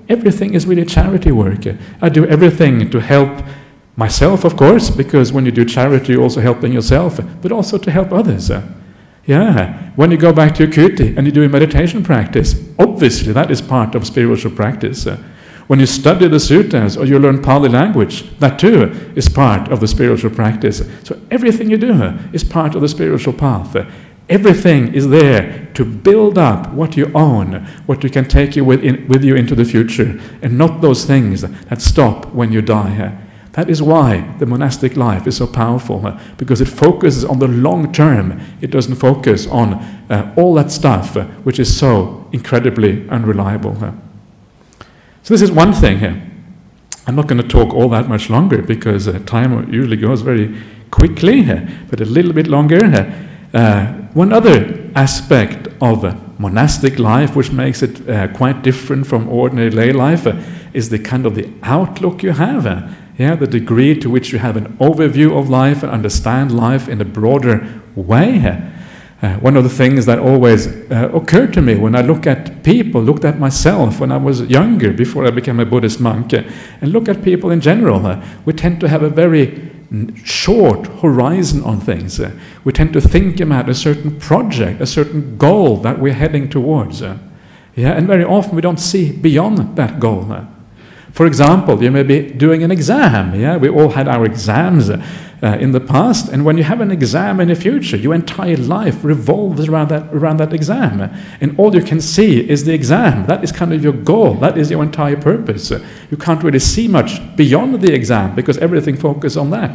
Speaker 1: everything is really charity work. I do everything to help myself, of course, because when you do charity, you're also helping yourself, but also to help others. Yeah, when you go back to your kuti and you do a meditation practice, obviously that is part of spiritual practice. When you study the suttas or you learn Pali language, that too is part of the spiritual practice. So everything you do is part of the spiritual path. Everything is there to build up what you own, what you can take you with, in, with you into the future, and not those things that stop when you die. That is why the monastic life is so powerful, because it focuses on the long term. It doesn't focus on uh, all that stuff, uh, which is so incredibly unreliable. So this is one thing here. I'm not going to talk all that much longer, because uh, time usually goes very quickly, uh, but a little bit longer. Uh, uh, one other aspect of uh, monastic life, which makes it uh, quite different from ordinary lay life, uh, is the kind of the outlook you have. Uh, Yeah, the degree to which you have an overview of life and understand life in a broader way. Uh, one of the things that always uh, occurred to me when I look at people, looked at myself when I was younger, before I became a Buddhist monk, uh, and look at people in general, uh, we tend to have a very short horizon on things. Uh, we tend to think about a certain project, a certain goal that we're heading towards. Uh, yeah, and very often we don't see beyond that goal. Uh, For example, you may be doing an exam. Yeah, we all had our exams uh, in the past, and when you have an exam in the future, your entire life revolves around that around that exam, and all you can see is the exam. That is kind of your goal. That is your entire purpose. You can't really see much beyond the exam because everything focuses on that.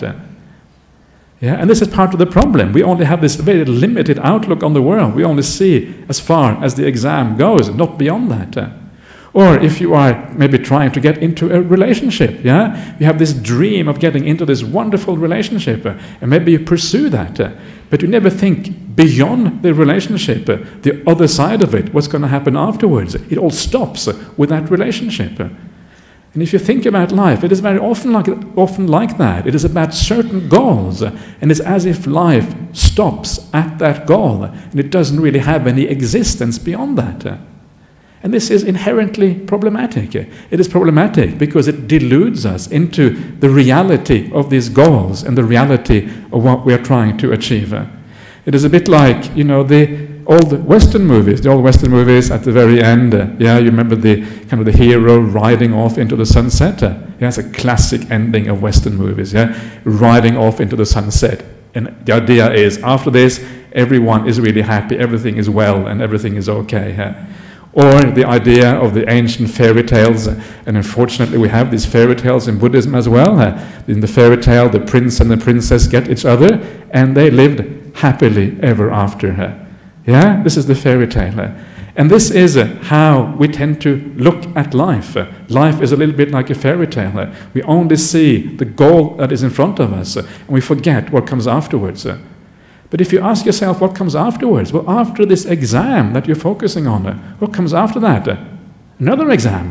Speaker 1: Yeah, and this is part of the problem. We only have this very limited outlook on the world. We only see as far as the exam goes, not beyond that. Or if you are maybe trying to get into a relationship, yeah, you have this dream of getting into this wonderful relationship, uh, and maybe you pursue that, uh, but you never think beyond the relationship, uh, the other side of it, what's going to happen afterwards. It all stops uh, with that relationship. Uh. And if you think about life, it is very often like, often like that. It is about certain goals, uh, and it's as if life stops at that goal, uh, and it doesn't really have any existence beyond that. Uh. And this is inherently problematic. It is problematic because it deludes us into the reality of these goals and the reality of what we are trying to achieve. It is a bit like, you know, the old Western movies, the old Western movies at the very end. Uh, yeah, you remember the kind of the hero riding off into the sunset. Uh, yeah, it's a classic ending of Western movies. Yeah, riding off into the sunset. And the idea is, after this, everyone is really happy, everything is well, and everything is okay. Uh, Or the idea of the ancient fairy tales, and unfortunately we have these fairy tales in Buddhism as well. Uh, in the fairy tale, the prince and the princess get each other, and they lived happily ever after. Uh, yeah, this is the fairy tale. Uh, and this is uh, how we tend to look at life. Uh, life is a little bit like a fairy tale. Uh, we only see the goal that is in front of us, uh, and we forget what comes afterwards. Uh, But if you ask yourself what comes afterwards, well, after this exam that you're focusing on, uh, what comes after that? Uh, another exam.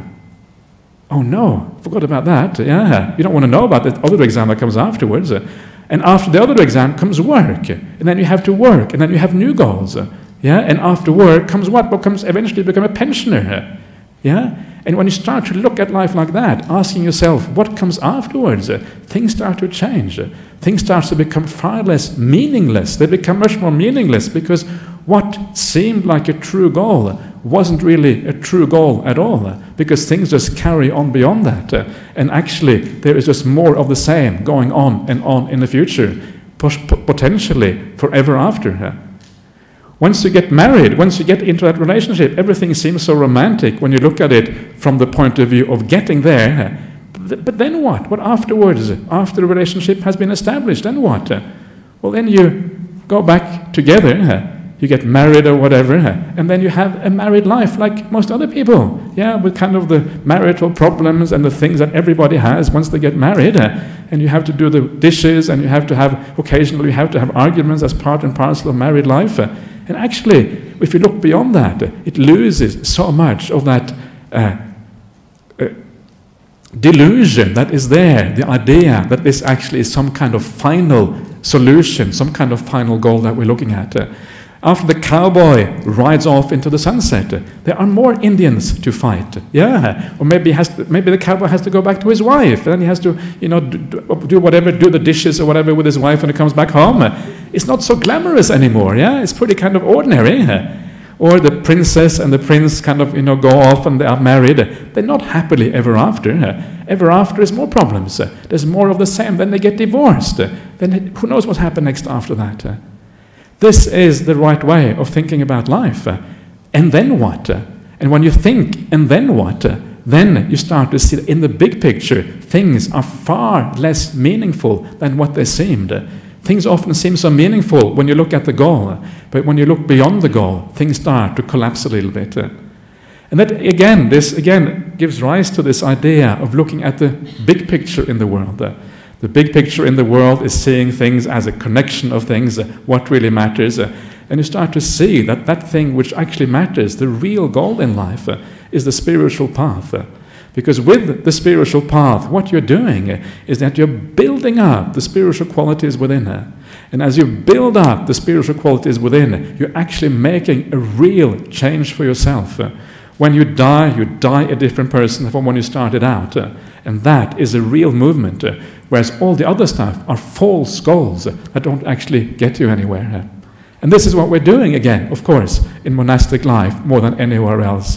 Speaker 1: Oh no, forgot about that. Yeah, you don't want to know about the other exam that comes afterwards. Uh, and after the other exam comes work, and then you have to work, and then you have new goals. Uh, yeah, and after work comes what? What comes eventually to become a pensioner. Uh, yeah, and when you start to look at life like that, asking yourself what comes afterwards, uh, things start to change. Uh, things start to become far less meaningless. They become much more meaningless because what seemed like a true goal wasn't really a true goal at all, uh, because things just carry on beyond that. Uh, and actually, there is just more of the same going on and on in the future, potentially forever after. Uh, Once you get married, once you get into that relationship, everything seems so romantic when you look at it from the point of view of getting there. But then what? What afterwards? After the relationship has been established, then what? Well, then you go back together, you get married or whatever, and then you have a married life like most other people. Yeah, with kind of the marital problems and the things that everybody has once they get married. And you have to do the dishes, and you have to have, occasionally you have to have arguments as part and parcel of married life. And actually, if you look beyond that, it loses so much of that uh, uh, delusion that is there, the idea that this actually is some kind of final solution, some kind of final goal that we're looking at. Uh, After the cowboy rides off into the sunset, there are more Indians to fight. Yeah, or maybe has to, maybe the cowboy has to go back to his wife, and then he has to, you know, do, do whatever, do the dishes or whatever with his wife when he comes back home. It's not so glamorous anymore. Yeah, it's pretty kind of ordinary. Or the princess and the prince kind of, you know, go off and they are married. They're not happily ever after. Ever after is more problems. There's more of the same. Then they get divorced. Then who knows what happened next after that? This is the right way of thinking about life. And then what? And when you think, and then what? Then you start to see in the big picture, things are far less meaningful than what they seemed. Things often seem so meaningful when you look at the goal, but when you look beyond the goal, things start to collapse a little bit. And that, again, this again gives rise to this idea of looking at the big picture in the world. The big picture in the world is seeing things as a connection of things, what really matters. And you start to see that that thing which actually matters, the real goal in life, is the spiritual path. Because with the spiritual path, what you're doing is that you're building up the spiritual qualities within her. And as you build up the spiritual qualities within, you're actually making a real change for yourself. When you die, you die a different person from when you started out. And that is a real movement. Whereas all the other stuff are false goals that don't actually get you anywhere. And this is what we're doing again, of course, in monastic life more than anywhere else.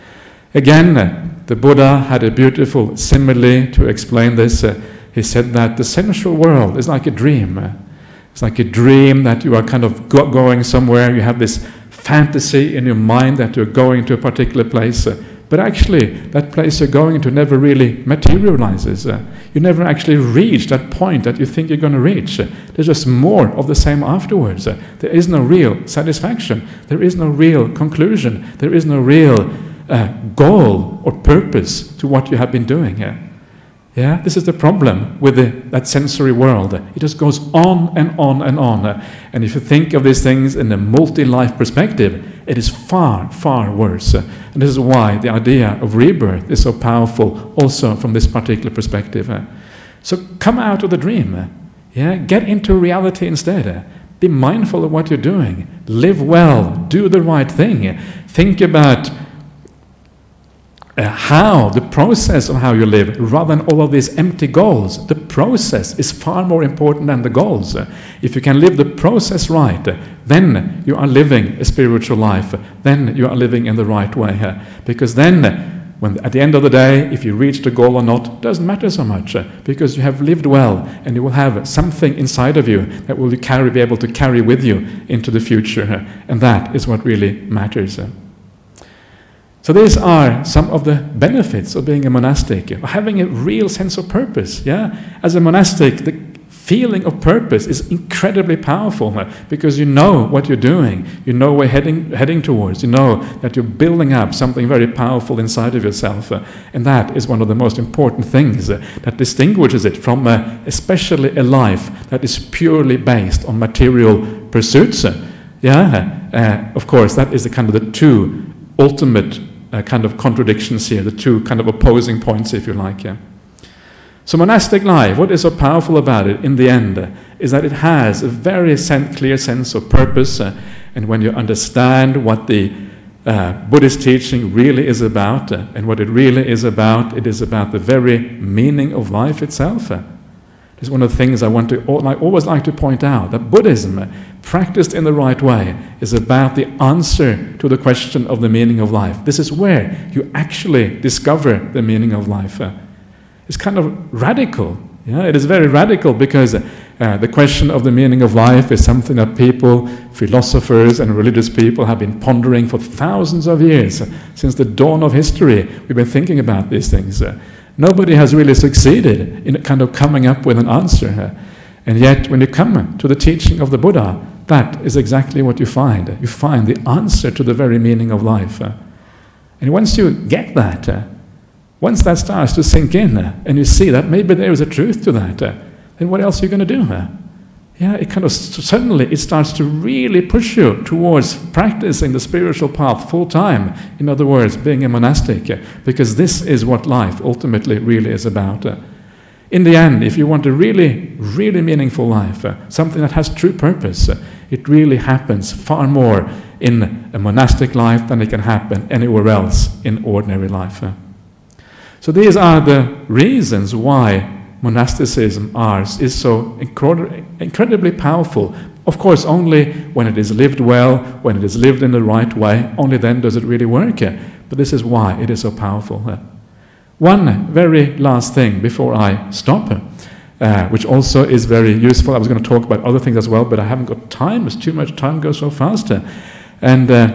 Speaker 1: Again, the Buddha had a beautiful simile to explain this. Uh, he said that the sensual world is like a dream. It's like a dream that you are kind of go going somewhere. You have this fantasy in your mind that you're going to a particular place. Uh, but actually, that place you're going to never really materializes. Uh, you never actually reach that point that you think you're going to reach. Uh, there's just more of the same afterwards. Uh, there is no real satisfaction. There is no real conclusion. There is no real Uh, goal or purpose to what you have been doing here. Yeah, this is the problem with the, that sensory world. It just goes on and on and on. Uh, and if you think of these things in a multi-life perspective, it is far, far worse. Uh, and this is why the idea of rebirth is so powerful also from this particular perspective. Uh, so come out of the dream. Uh, yeah, get into reality instead. Uh, be mindful of what you're doing. Live well. Do the right thing. Uh, think about Uh, how, the process of how you live, rather than all of these empty goals. The process is far more important than the goals. Uh, if you can live the process right, uh, then you are living a spiritual life. Uh, then you are living in the right way. Uh, because then, uh, when at the end of the day, if you reach the goal or not, doesn't matter so much. Uh, because you have lived well, and you will have something inside of you that will carry, be able to carry with you into the future. Uh, and that is what really matters. Uh. So these are some of the benefits of being a monastic, having a real sense of purpose. Yeah, as a monastic, the feeling of purpose is incredibly powerful because you know what you're doing, you know where you're heading, heading towards, you know that you're building up something very powerful inside of yourself, and that is one of the most important things that distinguishes it from especially a life that is purely based on material pursuits. Yeah, uh, of course, that is the kind of the two ultimate Uh, kind of contradictions here, the two kind of opposing points, if you like. Yeah. So monastic life, what is so powerful about it in the end uh, is that it has a very sen clear sense of purpose, uh, and when you understand what the uh, Buddhist teaching really is about, uh, and what it really is about, it is about the very meaning of life itself. Uh, This is one of the things I want to, I always like to point out, that Buddhism, practiced in the right way, is about the answer to the question of the meaning of life. This is where you actually discover the meaning of life. Uh, it's kind of radical. Yeah, it is very radical because uh, the question of the meaning of life is something that people, philosophers and religious people have been pondering for thousands of years. Since the dawn of history, we've been thinking about these things. Uh, Nobody has really succeeded in kind of coming up with an answer. And yet, when you come to the teaching of the Buddha, that is exactly what you find. You find the answer to the very meaning of life. And once you get that, once that starts to sink in, and you see that maybe there is a truth to that, then what else are you going to do? Yeah, it kind of suddenly it starts to really push you towards practicing the spiritual path full time. In other words, being a monastic, because this is what life ultimately really is about. In the end, if you want a really, really meaningful life, uh, something that has true purpose, uh, it really happens far more in a monastic life than it can happen anywhere else in ordinary life. Uh. So these are the reasons why monasticism ours is so incred incredibly powerful. Of course, only when it is lived well, when it is lived in the right way, only then does it really work. Uh. But this is why it is so powerful. Uh. One very last thing before I stop, uh, which also is very useful. I was going to talk about other things as well, but I haven't got time. It's too much time goes so fast. Uh, and uh,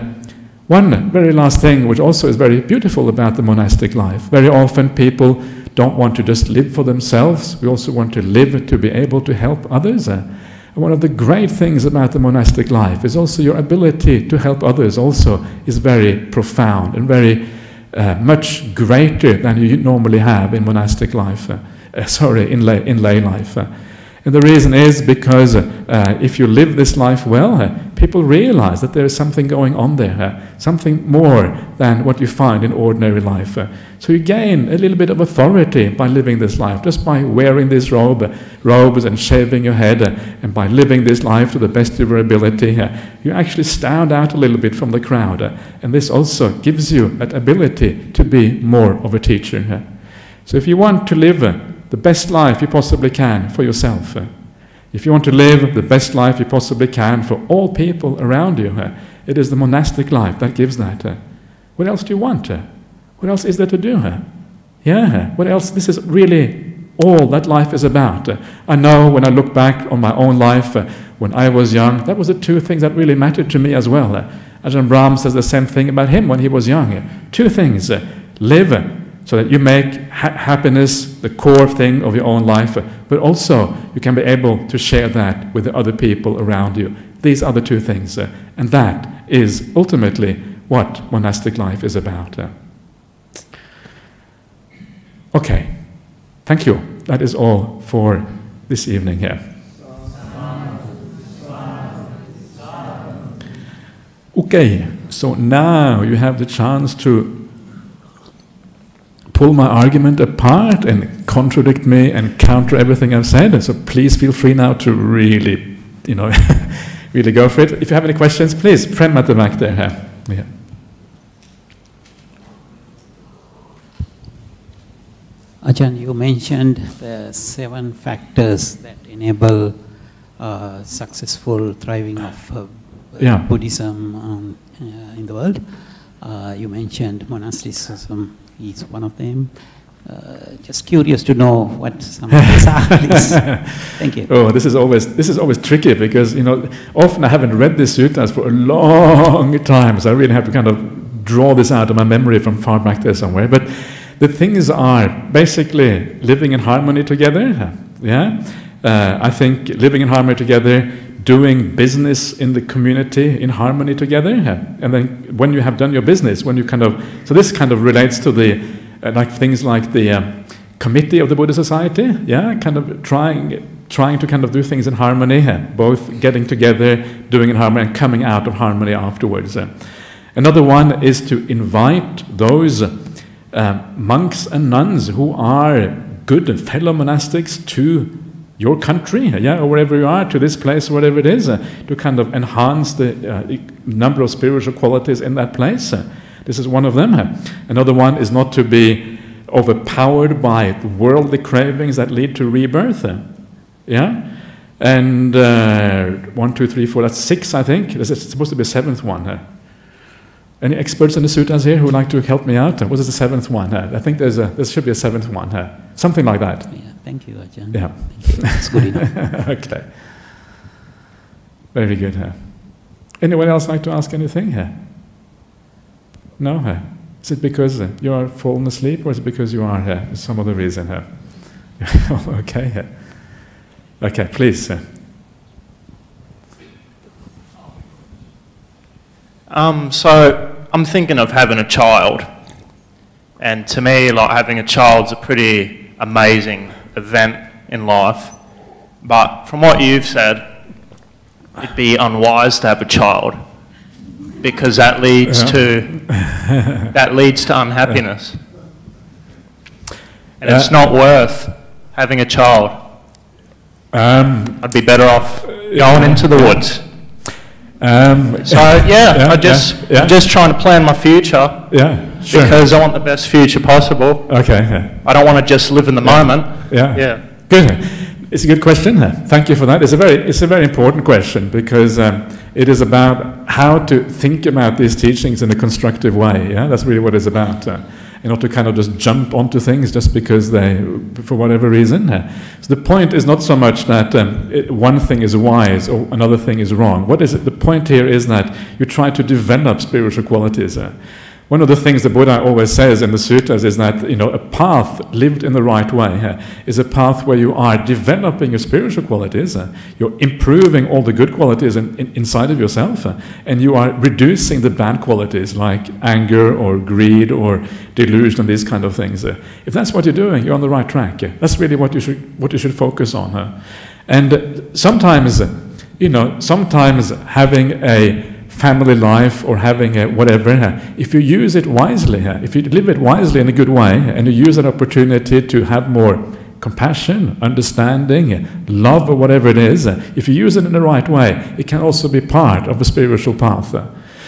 Speaker 1: one very last thing, which also is very beautiful about the monastic life. Very often people don't want to just live for themselves. We also want to live to be able to help others. Uh, and one of the great things about the monastic life is also your ability to help others also is very profound and very Uh, much greater than you normally have in monastic life, uh, uh, sorry, in lay, in lay life. Uh, and the reason is because uh, if you live this life well, uh, people realize that there is something going on there, uh, something more than what you find in ordinary life. Uh, so you gain a little bit of authority by living this life, just by wearing this robe, uh, robes and shaving your head, uh, and by living this life to the best of your ability, uh, you actually stand out a little bit from the crowd. Uh, and this also gives you that ability to be more of a teacher. Uh. So if you want to live uh, the best life you possibly can for yourself, uh, if you want to live the best life you possibly can for all people around you, uh, it is the monastic life that gives that. Uh. What else do you want? Uh? What else is there to do? Uh? Yeah, what else? This is really all that life is about. Uh, I know when I look back on my own life, uh, when I was young, that was the two things that really mattered to me as well. Uh, Ajahn Brahm says the same thing about him when he was young. Uh, two things. Uh, live uh, so that you make ha happiness the core thing of your own life, uh, but also you can be able to share that with the other people around you. These are the two things. Uh, and that is ultimately what monastic life is about. Uh. Okay. Thank you. That is all for this evening here. Okay, so now you have the chance to pull my argument apart and contradict me and counter everything I've said. So please feel free now to really, you know, really go for it. If you have any questions, please, friend at the back there. Yeah.
Speaker 2: Ajahn, you mentioned the seven factors that enable uh, successful thriving of uh,
Speaker 1: yeah.
Speaker 2: Buddhism um, uh, in the world. Uh, you mentioned monasticism is one of them. Uh, just curious to know what some of these are, please. Thank you.
Speaker 1: Oh, this is always this is always tricky because, you know, often I haven't read the suttas for a long time, so I really have to kind of draw this out of my memory from far back there somewhere. But the things are basically living in harmony together. Yeah, uh, I think living in harmony together, doing business in the community in harmony together, and then when you have done your business, when you kind of so this kind of relates to the uh, like things like the uh, committee of the Buddha Society. Yeah, kind of trying trying to kind of do things in harmony, both getting together, doing in harmony, and coming out of harmony afterwards. Another one is to invite those Uh, monks and nuns who are good fellow monastics to your country, yeah, or wherever you are, to this place, whatever it is, uh, to kind of enhance the uh, number of spiritual qualities in that place. Uh, this is one of them. Uh, another one is not to be overpowered by worldly cravings that lead to rebirth. Uh, yeah, and uh, one, two, three, four. That's six, I think. This is supposed to be a seventh one. Uh, Any experts in the suttas here who would like to help me out? What is the seventh one? Uh, I think there's a, there should be a seventh one. Uh, something like that.
Speaker 2: Yeah, thank you, Ajahn.
Speaker 1: Yeah.
Speaker 2: Thank you. That's good enough.
Speaker 1: Okay. Very good. Uh. Anyone else like to ask anything? Uh? No? Uh? Is it because uh, you are fallen asleep, or is it because you are uh, some other reason? Uh? Okay. Uh. Okay, please. Uh.
Speaker 3: Um, so I'm thinking of having a child, and to me, like, having a child's a pretty amazing event in life. But from what you've said, it'd be unwise to have a child because that leads yeah. to that leads to unhappiness, and uh, it's not worth having a child.
Speaker 1: Um,
Speaker 3: I'd be better off going into the woods.
Speaker 1: Um,
Speaker 3: so yeah,
Speaker 1: yeah,
Speaker 3: I just
Speaker 1: yeah, yeah.
Speaker 3: I'm just trying to plan my future.
Speaker 1: Yeah, sure.
Speaker 3: Because I want the best future possible.
Speaker 1: Okay. Yeah.
Speaker 3: I don't want to just live in the
Speaker 1: yeah.
Speaker 3: moment.
Speaker 1: Yeah.
Speaker 3: Yeah.
Speaker 1: Good. It's a good question. Thank you for that. It's a very, it's a very important question because um, it is about how to think about these teachings in a constructive way. Yeah, that's really what it's about. Uh, and not to kind of just jump onto things just because they, for whatever reason. Uh, so the point is not so much that um, it, one thing is wise or another thing is wrong. What is it? The point here is that you try to develop spiritual qualities. Uh, One of the things the Buddha always says in the sutras is that, you know, a path lived in the right way uh, is a path where you are developing your spiritual qualities, uh, you're improving all the good qualities in, in, inside of yourself, uh, and you are reducing the bad qualities like anger or greed or delusion and these kind of things. Uh, if that's what you're doing, you're on the right track. Uh, that's really what you should what you should focus on. Uh. And uh, sometimes, uh, you know, sometimes having a family life or having a whatever, if you use it wisely, if you live it wisely in a good way, and you use that opportunity to have more compassion, understanding, love, or whatever it is, if you use it in the right way, it can also be part of a spiritual path.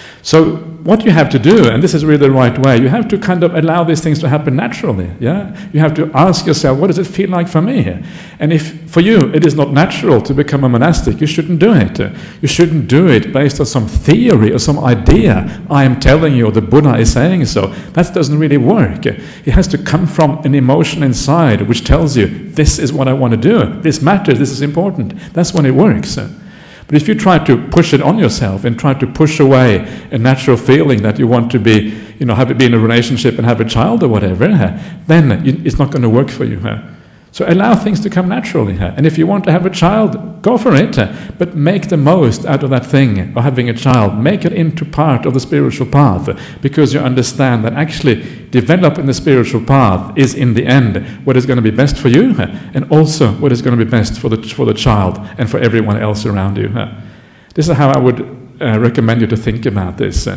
Speaker 1: So what you have to do, and this is really the right way, you have to kind of allow these things to happen naturally. Yeah, you have to ask yourself, what does it feel like for me? And if for you it is not natural to become a monastic, you shouldn't do it. You shouldn't do it based on some theory or some idea. I am telling you, or the Buddha is saying so. That doesn't really work. It has to come from an emotion inside which tells you, this is what I want to do. This matters. This is important. That's when it works. But if you try to push it on yourself and try to push away a natural feeling that you want to be, you know, have it be in a relationship and have a child or whatever, then you, it's not going to work for you. So allow things to come naturally. And if you want to have a child, go for it. But make the most out of that thing of having a child. Make it into part of the spiritual path, because you understand that actually developing the spiritual path is in the end what is going to be best for you, and also what is going to be best for the, for the child and for everyone else around you. This is how I would uh, recommend you to think about this.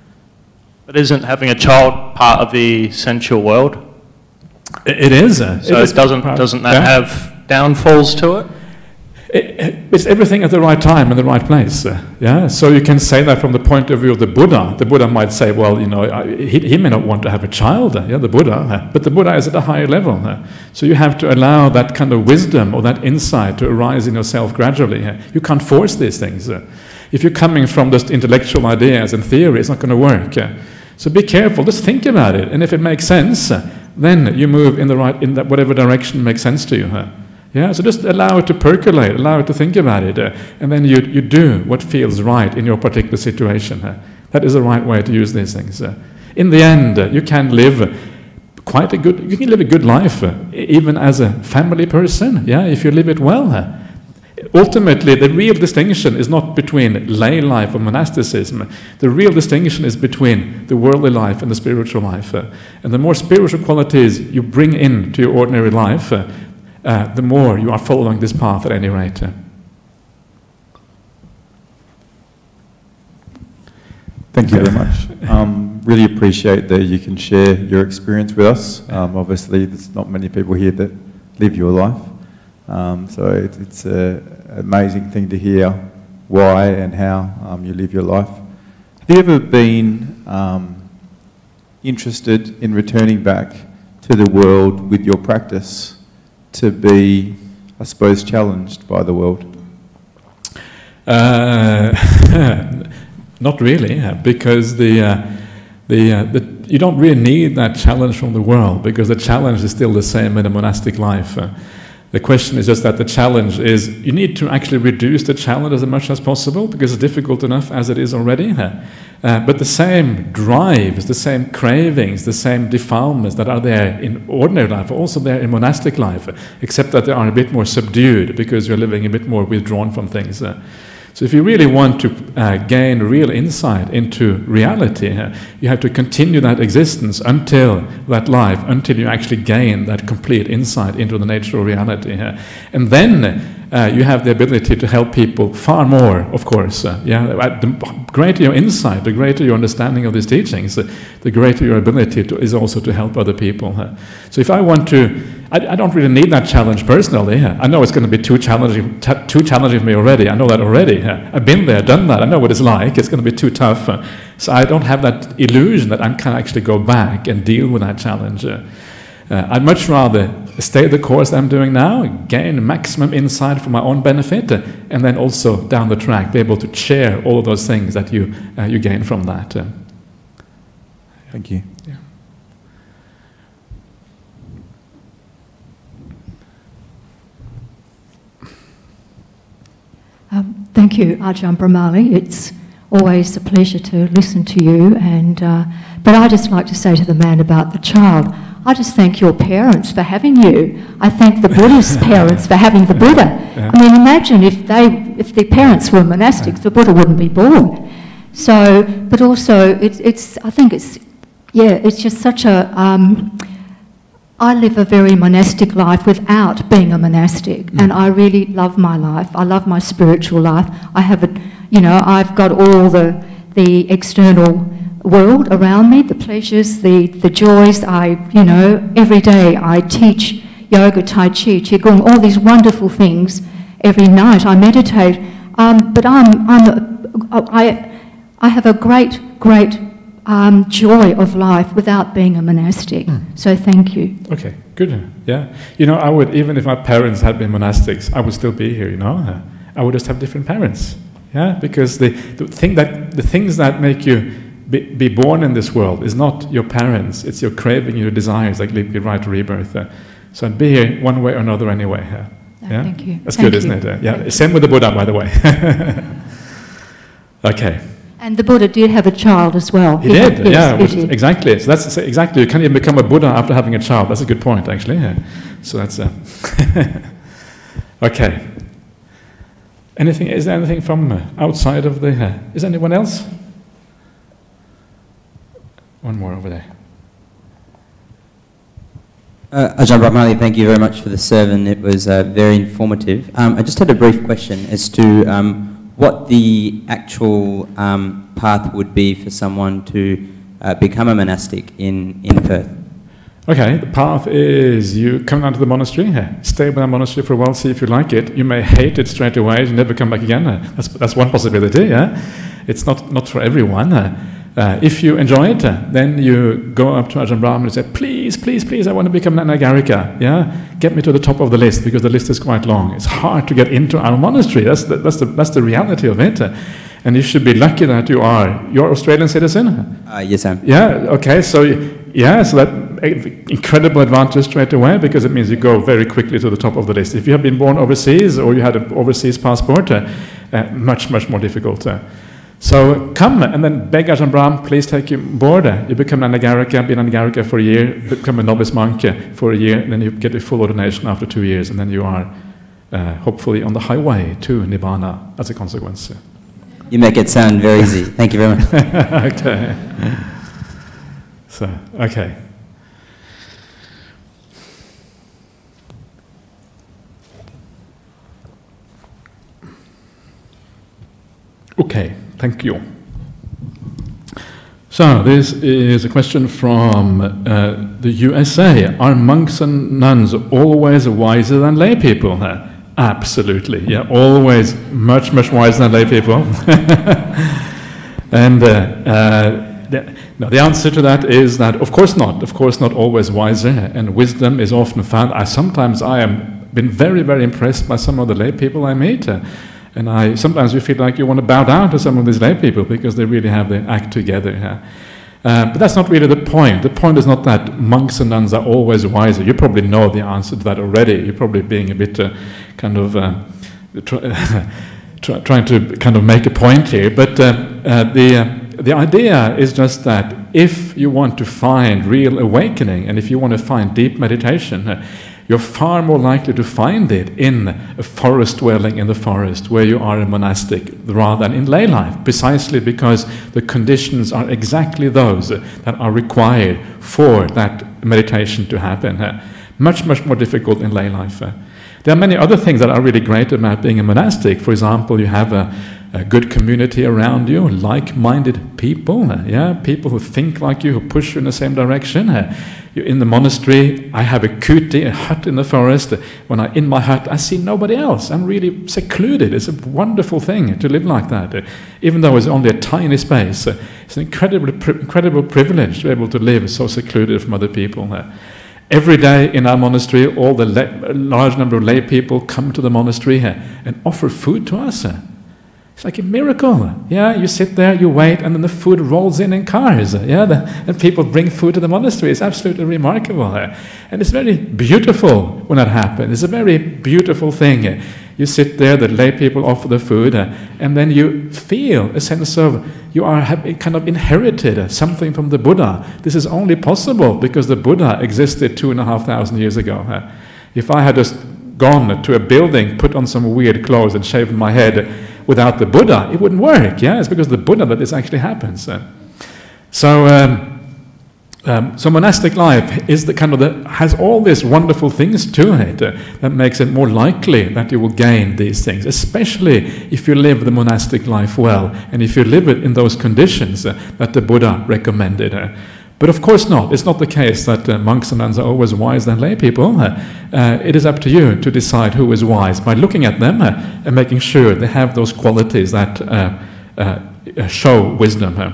Speaker 3: But isn't having a child part of the sensual world?
Speaker 1: It is. Uh,
Speaker 3: so
Speaker 1: it is
Speaker 3: doesn't,
Speaker 1: part,
Speaker 3: doesn't that
Speaker 1: yeah?
Speaker 3: have downfalls to it?
Speaker 1: It, it's everything at the right time in the right place. Uh, yeah, so you can say that from the point of view of the Buddha. The Buddha might say, well, you know, he, he may not want to have a child, uh, yeah, the Buddha, uh, but the Buddha is at a higher level. Uh, so you have to allow that kind of wisdom or that insight to arise in yourself gradually. Uh, you can't force these things. Uh, if you're coming from just intellectual ideas and theory, it's not going to work. Uh, so be careful. Just think about it, and if it makes sense, uh, then you move in the right, in that whatever direction makes sense to you. Uh, Yeah, so just allow it to percolate, allow it to think about it, uh, and then you, you do what feels right in your particular situation. Uh, that is the right way to use these things. Uh, in the end, uh, you can live quite a good, you can live a good life, uh, even as a family person, yeah, if you live it well. Uh, ultimately, the real distinction is not between lay life or monasticism. The real distinction is between the worldly life and the spiritual life. Uh, and the more spiritual qualities you bring into your ordinary life, uh, Uh, the more you are following this path at any rate.
Speaker 4: Thank you very much. Um, really appreciate that you can share your experience with us. Um, obviously, there's not many people here that live your life. Um, so it, it's an amazing thing to hear why and how um, you live your life. Have you ever been um, interested in returning back to the world with your practice, to be, I suppose, challenged by the world?
Speaker 1: Uh, not really, because the, uh, the, uh, the, you don't really need that challenge from the world, because the challenge is still the same in a monastic life. Uh, the question is just that the challenge is, you need to actually reduce the challenge as much as possible, because it's difficult enough as it is already. Uh, but the same drives, the same cravings, the same defilements that are there in ordinary life are also there in monastic life, except that they are a bit more subdued, because you're living a bit more withdrawn from things. Uh, so if you really want to uh, gain real insight into reality, uh, you have to continue that existence until that life, until you actually gain that complete insight into the nature of reality. Uh, and then Uh, you have the ability to help people far more, of course. Uh, yeah, the greater your insight, the greater your understanding of these teachings, uh, the greater your ability to, is also to help other people. Uh. So if I want to I, I don't really need that challenge personally. I know it's going to be too challenging, t- too challenging for me already. I know that already. I've been there, done that. I know what it's like. It's going to be too tough. So I don't have that illusion that I can actually go back and deal with that challenge. Uh, I'd much rather stay the course that I'm doing now, gain maximum insight for my own benefit, uh, and then also down the track be able to share all of those things that you uh, you gain from that. Uh.
Speaker 4: Thank you.
Speaker 1: Yeah.
Speaker 5: Um, thank you, Ajahn Brahmali. It's always a pleasure to listen to you. And uh, but I just like to say to the man about the child, I just thank your parents for having you. I thank the Buddha's parents for having the Buddha.
Speaker 1: Yeah.
Speaker 5: I mean, imagine if they, if their parents were monastics, the Buddha wouldn't be born. So, but also, it, it's. I think it's, yeah, it's just such a. Um, I live a very monastic life without being a monastic, mm. and I really love my life. I love my spiritual life. I have a, you know, I've got all the the external world around me, the pleasures, the the joys. I, you know, every day I teach yoga, tai chi, qigong, all these wonderful things. Every night I meditate, um, but I'm I'm a, I I have a great great. Um, joy of life without being a monastic. Mm. So thank you.
Speaker 1: Okay, good. Yeah, you know, I would, even if my parents had been monastics, I would still be here. You know, I would just have different parents. Yeah, because the the thing that the things that make you be, be born in this world is not your parents; it's your craving, your desires, like the right to rebirth. Uh, so I'd be here one way or another anyway. Uh,
Speaker 5: no,
Speaker 1: yeah,
Speaker 5: thank you.
Speaker 1: That's
Speaker 5: thank
Speaker 1: good,
Speaker 5: you.
Speaker 1: isn't it? Uh, yeah, same with the Buddha, by the way. Okay.
Speaker 5: And the Buddha did have a child as well.
Speaker 1: He, he did,
Speaker 5: had, yes,
Speaker 1: yeah,
Speaker 5: he
Speaker 1: which,
Speaker 5: did.
Speaker 1: exactly. So that's exactly. You can't even become a Buddha after having a child. That's a good point, actually. Yeah. So that's uh, okay. Anything? Is there anything from uh, outside of the? Uh, is anyone else? One more over there.
Speaker 6: Uh, Ajahn Brahmali, thank you very much for the sermon. It was uh, very informative. Um, I just had a brief question as to um, what the actual um, path would be for someone to uh, become a monastic in, in Perth.
Speaker 1: Okay, the path is you come down to the monastery, uh, stay with the monastery for a while, see if you like it. You may hate it straight away, you never come back again. Uh, that's, that's one possibility, yeah? It's not, not for everyone. Uh, uh, if you enjoy it, uh, then you go up to Ajahn Brahman and say, please, please, please, I want to become an Anagarika, yeah? Get me to the top of the list, because the list is quite long. It's hard to get into our monastery. That's the, that's the, that's the reality of it. Uh, and you should be lucky that you are. You're Australian citizen?
Speaker 6: Uh, yes, I am.
Speaker 1: Yeah, okay, so, yeah, so that incredible advantage straight away, because it means you go very quickly to the top of the list. If you have been born overseas, or you had an overseas passport, uh, uh, much, much more difficult. Uh, So come and then beg Ajahn Brahm, please take you board. You become an Anagarika, be an Anagarika for a year, become a novice monk for a year, and then you get a full ordination after two years, and then you are uh, hopefully on the highway to Nibbana as a consequence.
Speaker 6: You make it sound very easy. Thank you very much.
Speaker 1: Okay. So, okay. Okay. Thank you. So this is a question from uh, the U S A. Are monks and nuns always wiser than lay people? Uh, absolutely, yeah, always much, much wiser than lay people. And uh, uh, the, no, the answer to that is that, of course not, of course not always wiser, and wisdom is often found. I sometimes I am been very, very impressed by some of the lay people I meet. Uh, And I sometimes you feel like you want to bow down to some of these lay people because they really have their act together. Yeah. Uh, but that's not really the point. The point is not that monks and nuns are always wiser. You probably know the answer to that already. You're probably being a bit uh, kind of uh, try, try, trying to kind of make a point here. But uh, uh, the uh, the idea is just that if you want to find real awakening and if you want to find deep meditation, uh, you're far more likely to find it in a forest dwelling in the forest where you are a monastic rather than in lay life, precisely because the conditions are exactly those that are required for that meditation to happen. Uh, much, much more difficult in lay life. Uh, There are many other things that are really great about being a monastic. For example, you have a, a good community around you, like-minded people, uh, yeah, people who think like you, who push you in the same direction. Uh, you're in the monastery, I have a kuti, a hut in the forest. When I'm in my hut, I see nobody else. I'm really secluded. It's a wonderful thing to live like that. Uh, even though it's only a tiny space, uh, it's an incredible, pri incredible privilege to be able to live so secluded from other people. Uh, Every day in our monastery, all the a large number of lay people come to the monastery uh, and offer food to us. Uh. It's like a miracle. Yeah, you sit there, you wait, and then the food rolls in in cars. Uh, yeah, the, and people bring food to the monastery. It's absolutely remarkable. Uh. And it's very beautiful when that happens. It's a very beautiful thing. Uh. You sit there, the lay people offer the food, uh, and then you feel a sense of you are have kind of inherited uh, something from the Buddha. This is only possible because the Buddha existed two and a half thousand years ago. Uh, if I had just gone to a building, put on some weird clothes and shaved my head without the Buddha, it wouldn't work. Yeah, it's because of the Buddha that this actually happens. Uh, so. Um, Um, so monastic life is the kind of the, has all these wonderful things to it uh, that makes it more likely that you will gain these things, especially if you live the monastic life well and if you live it in those conditions uh, that the Buddha recommended. Uh. But of course not. It's not the case that uh, monks and nuns are always wiser than lay people. Uh, uh, it is up to you to decide who is wise by looking at them uh, and making sure they have those qualities that uh, uh, show wisdom. Uh.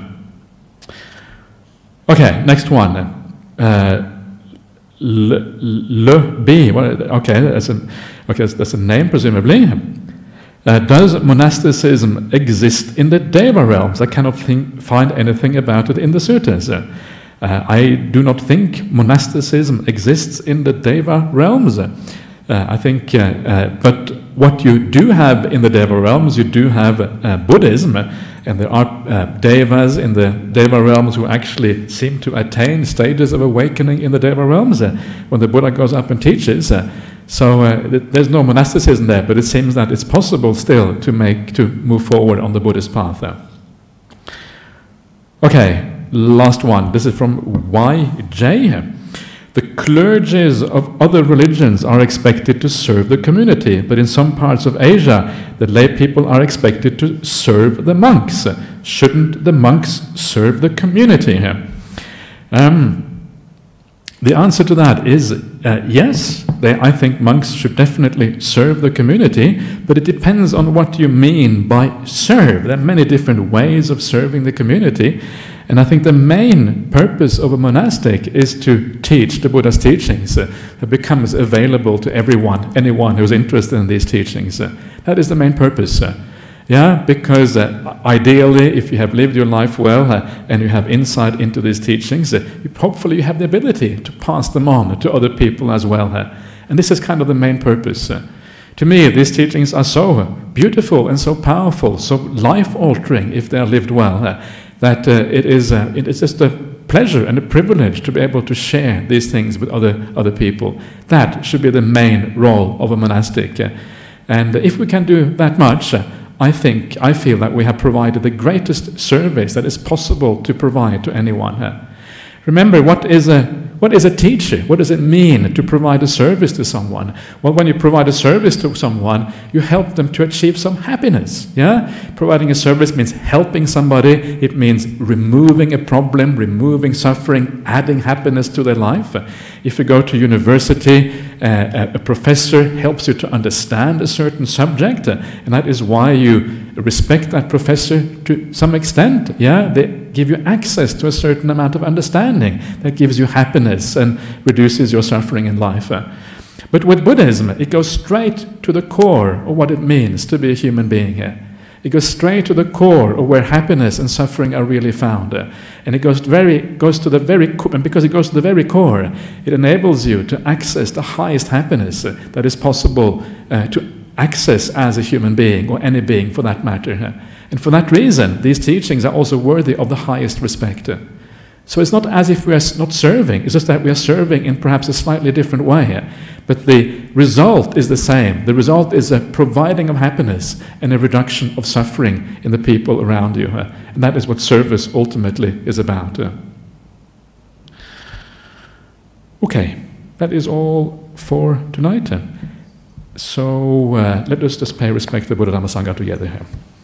Speaker 1: Okay, next one. Uh, le, le B. Okay, that's a, okay, that's a name presumably. Uh, does monasticism exist in the Deva realms? I cannot think, find anything about it in the suttas. Uh, I do not think monasticism exists in the Deva realms. Uh, I think, uh, uh, but what you do have in the Deva realms, you do have uh, Buddhism. Uh, And there are uh, devas in the Deva realms who actually seem to attain stages of awakening in the Deva realms uh, when the Buddha goes up and teaches. Uh, so uh, th there's no monasticism there, but it seems that it's possible still to make to move forward on the Buddhist path. Uh. Okay, last one. This is from Y J. The clergies of other religions are expected to serve the community, but in some parts of Asia, the lay people are expected to serve the monks. Shouldn't the monks serve the community? Um, the answer to that is uh, yes. They, I think monks should definitely serve the community, but it depends on what you mean by serve. There are many different ways of serving the community. And I think the main purpose of a monastic is to teach the Buddha's teachings. Uh, it becomes available to everyone, anyone who's interested in these teachings. Uh, that is the main purpose. Uh, yeah, because uh, ideally, if you have lived your life well uh, and you have insight into these teachings, uh, you, hopefully you have the ability to pass them on to other people as well. Uh, and this is kind of the main purpose. Uh, to me, these teachings are so beautiful and so powerful, so life-altering if they are lived well. Uh, that uh, it is uh, it is just a pleasure and a privilege to be able to share these things with other other people. That should be the main role of a monastic. Uh, and if we can do that much, uh, I think, I feel that we have provided the greatest service that is possible to provide to anyone. Uh, remember, what is a What is a teacher? What does it mean to provide a service to someone? Well, when you provide a service to someone, you help them to achieve some happiness. Yeah? Providing a service means helping somebody. It means removing a problem, removing suffering, adding happiness to their life. If you go to university, uh, a professor helps you to understand a certain subject, uh, and that is why you respect that professor to some extent. Yeah? They give you access to a certain amount of understanding that gives you happiness and reduces your suffering in life. Uh, but with Buddhism, it goes straight to the core of what it means to be a human being. Uh, it goes straight to the core of where happiness and suffering are really found. Uh, and it goes very goes to the very core, and because it goes to the very core, it enables you to access the highest happiness uh, that is possible uh, to access as a human being, or any being for that matter. Uh, And for that reason, these teachings are also worthy of the highest respect. So it's not as if we are not serving, it's just that we are serving in perhaps a slightly different way. But the result is the same. The result is a providing of happiness and a reduction of suffering in the people around you. And that is what service ultimately is about. Okay, that is all for tonight. so uh, let us just pay respect to Buddha Dhamma Sangha together here.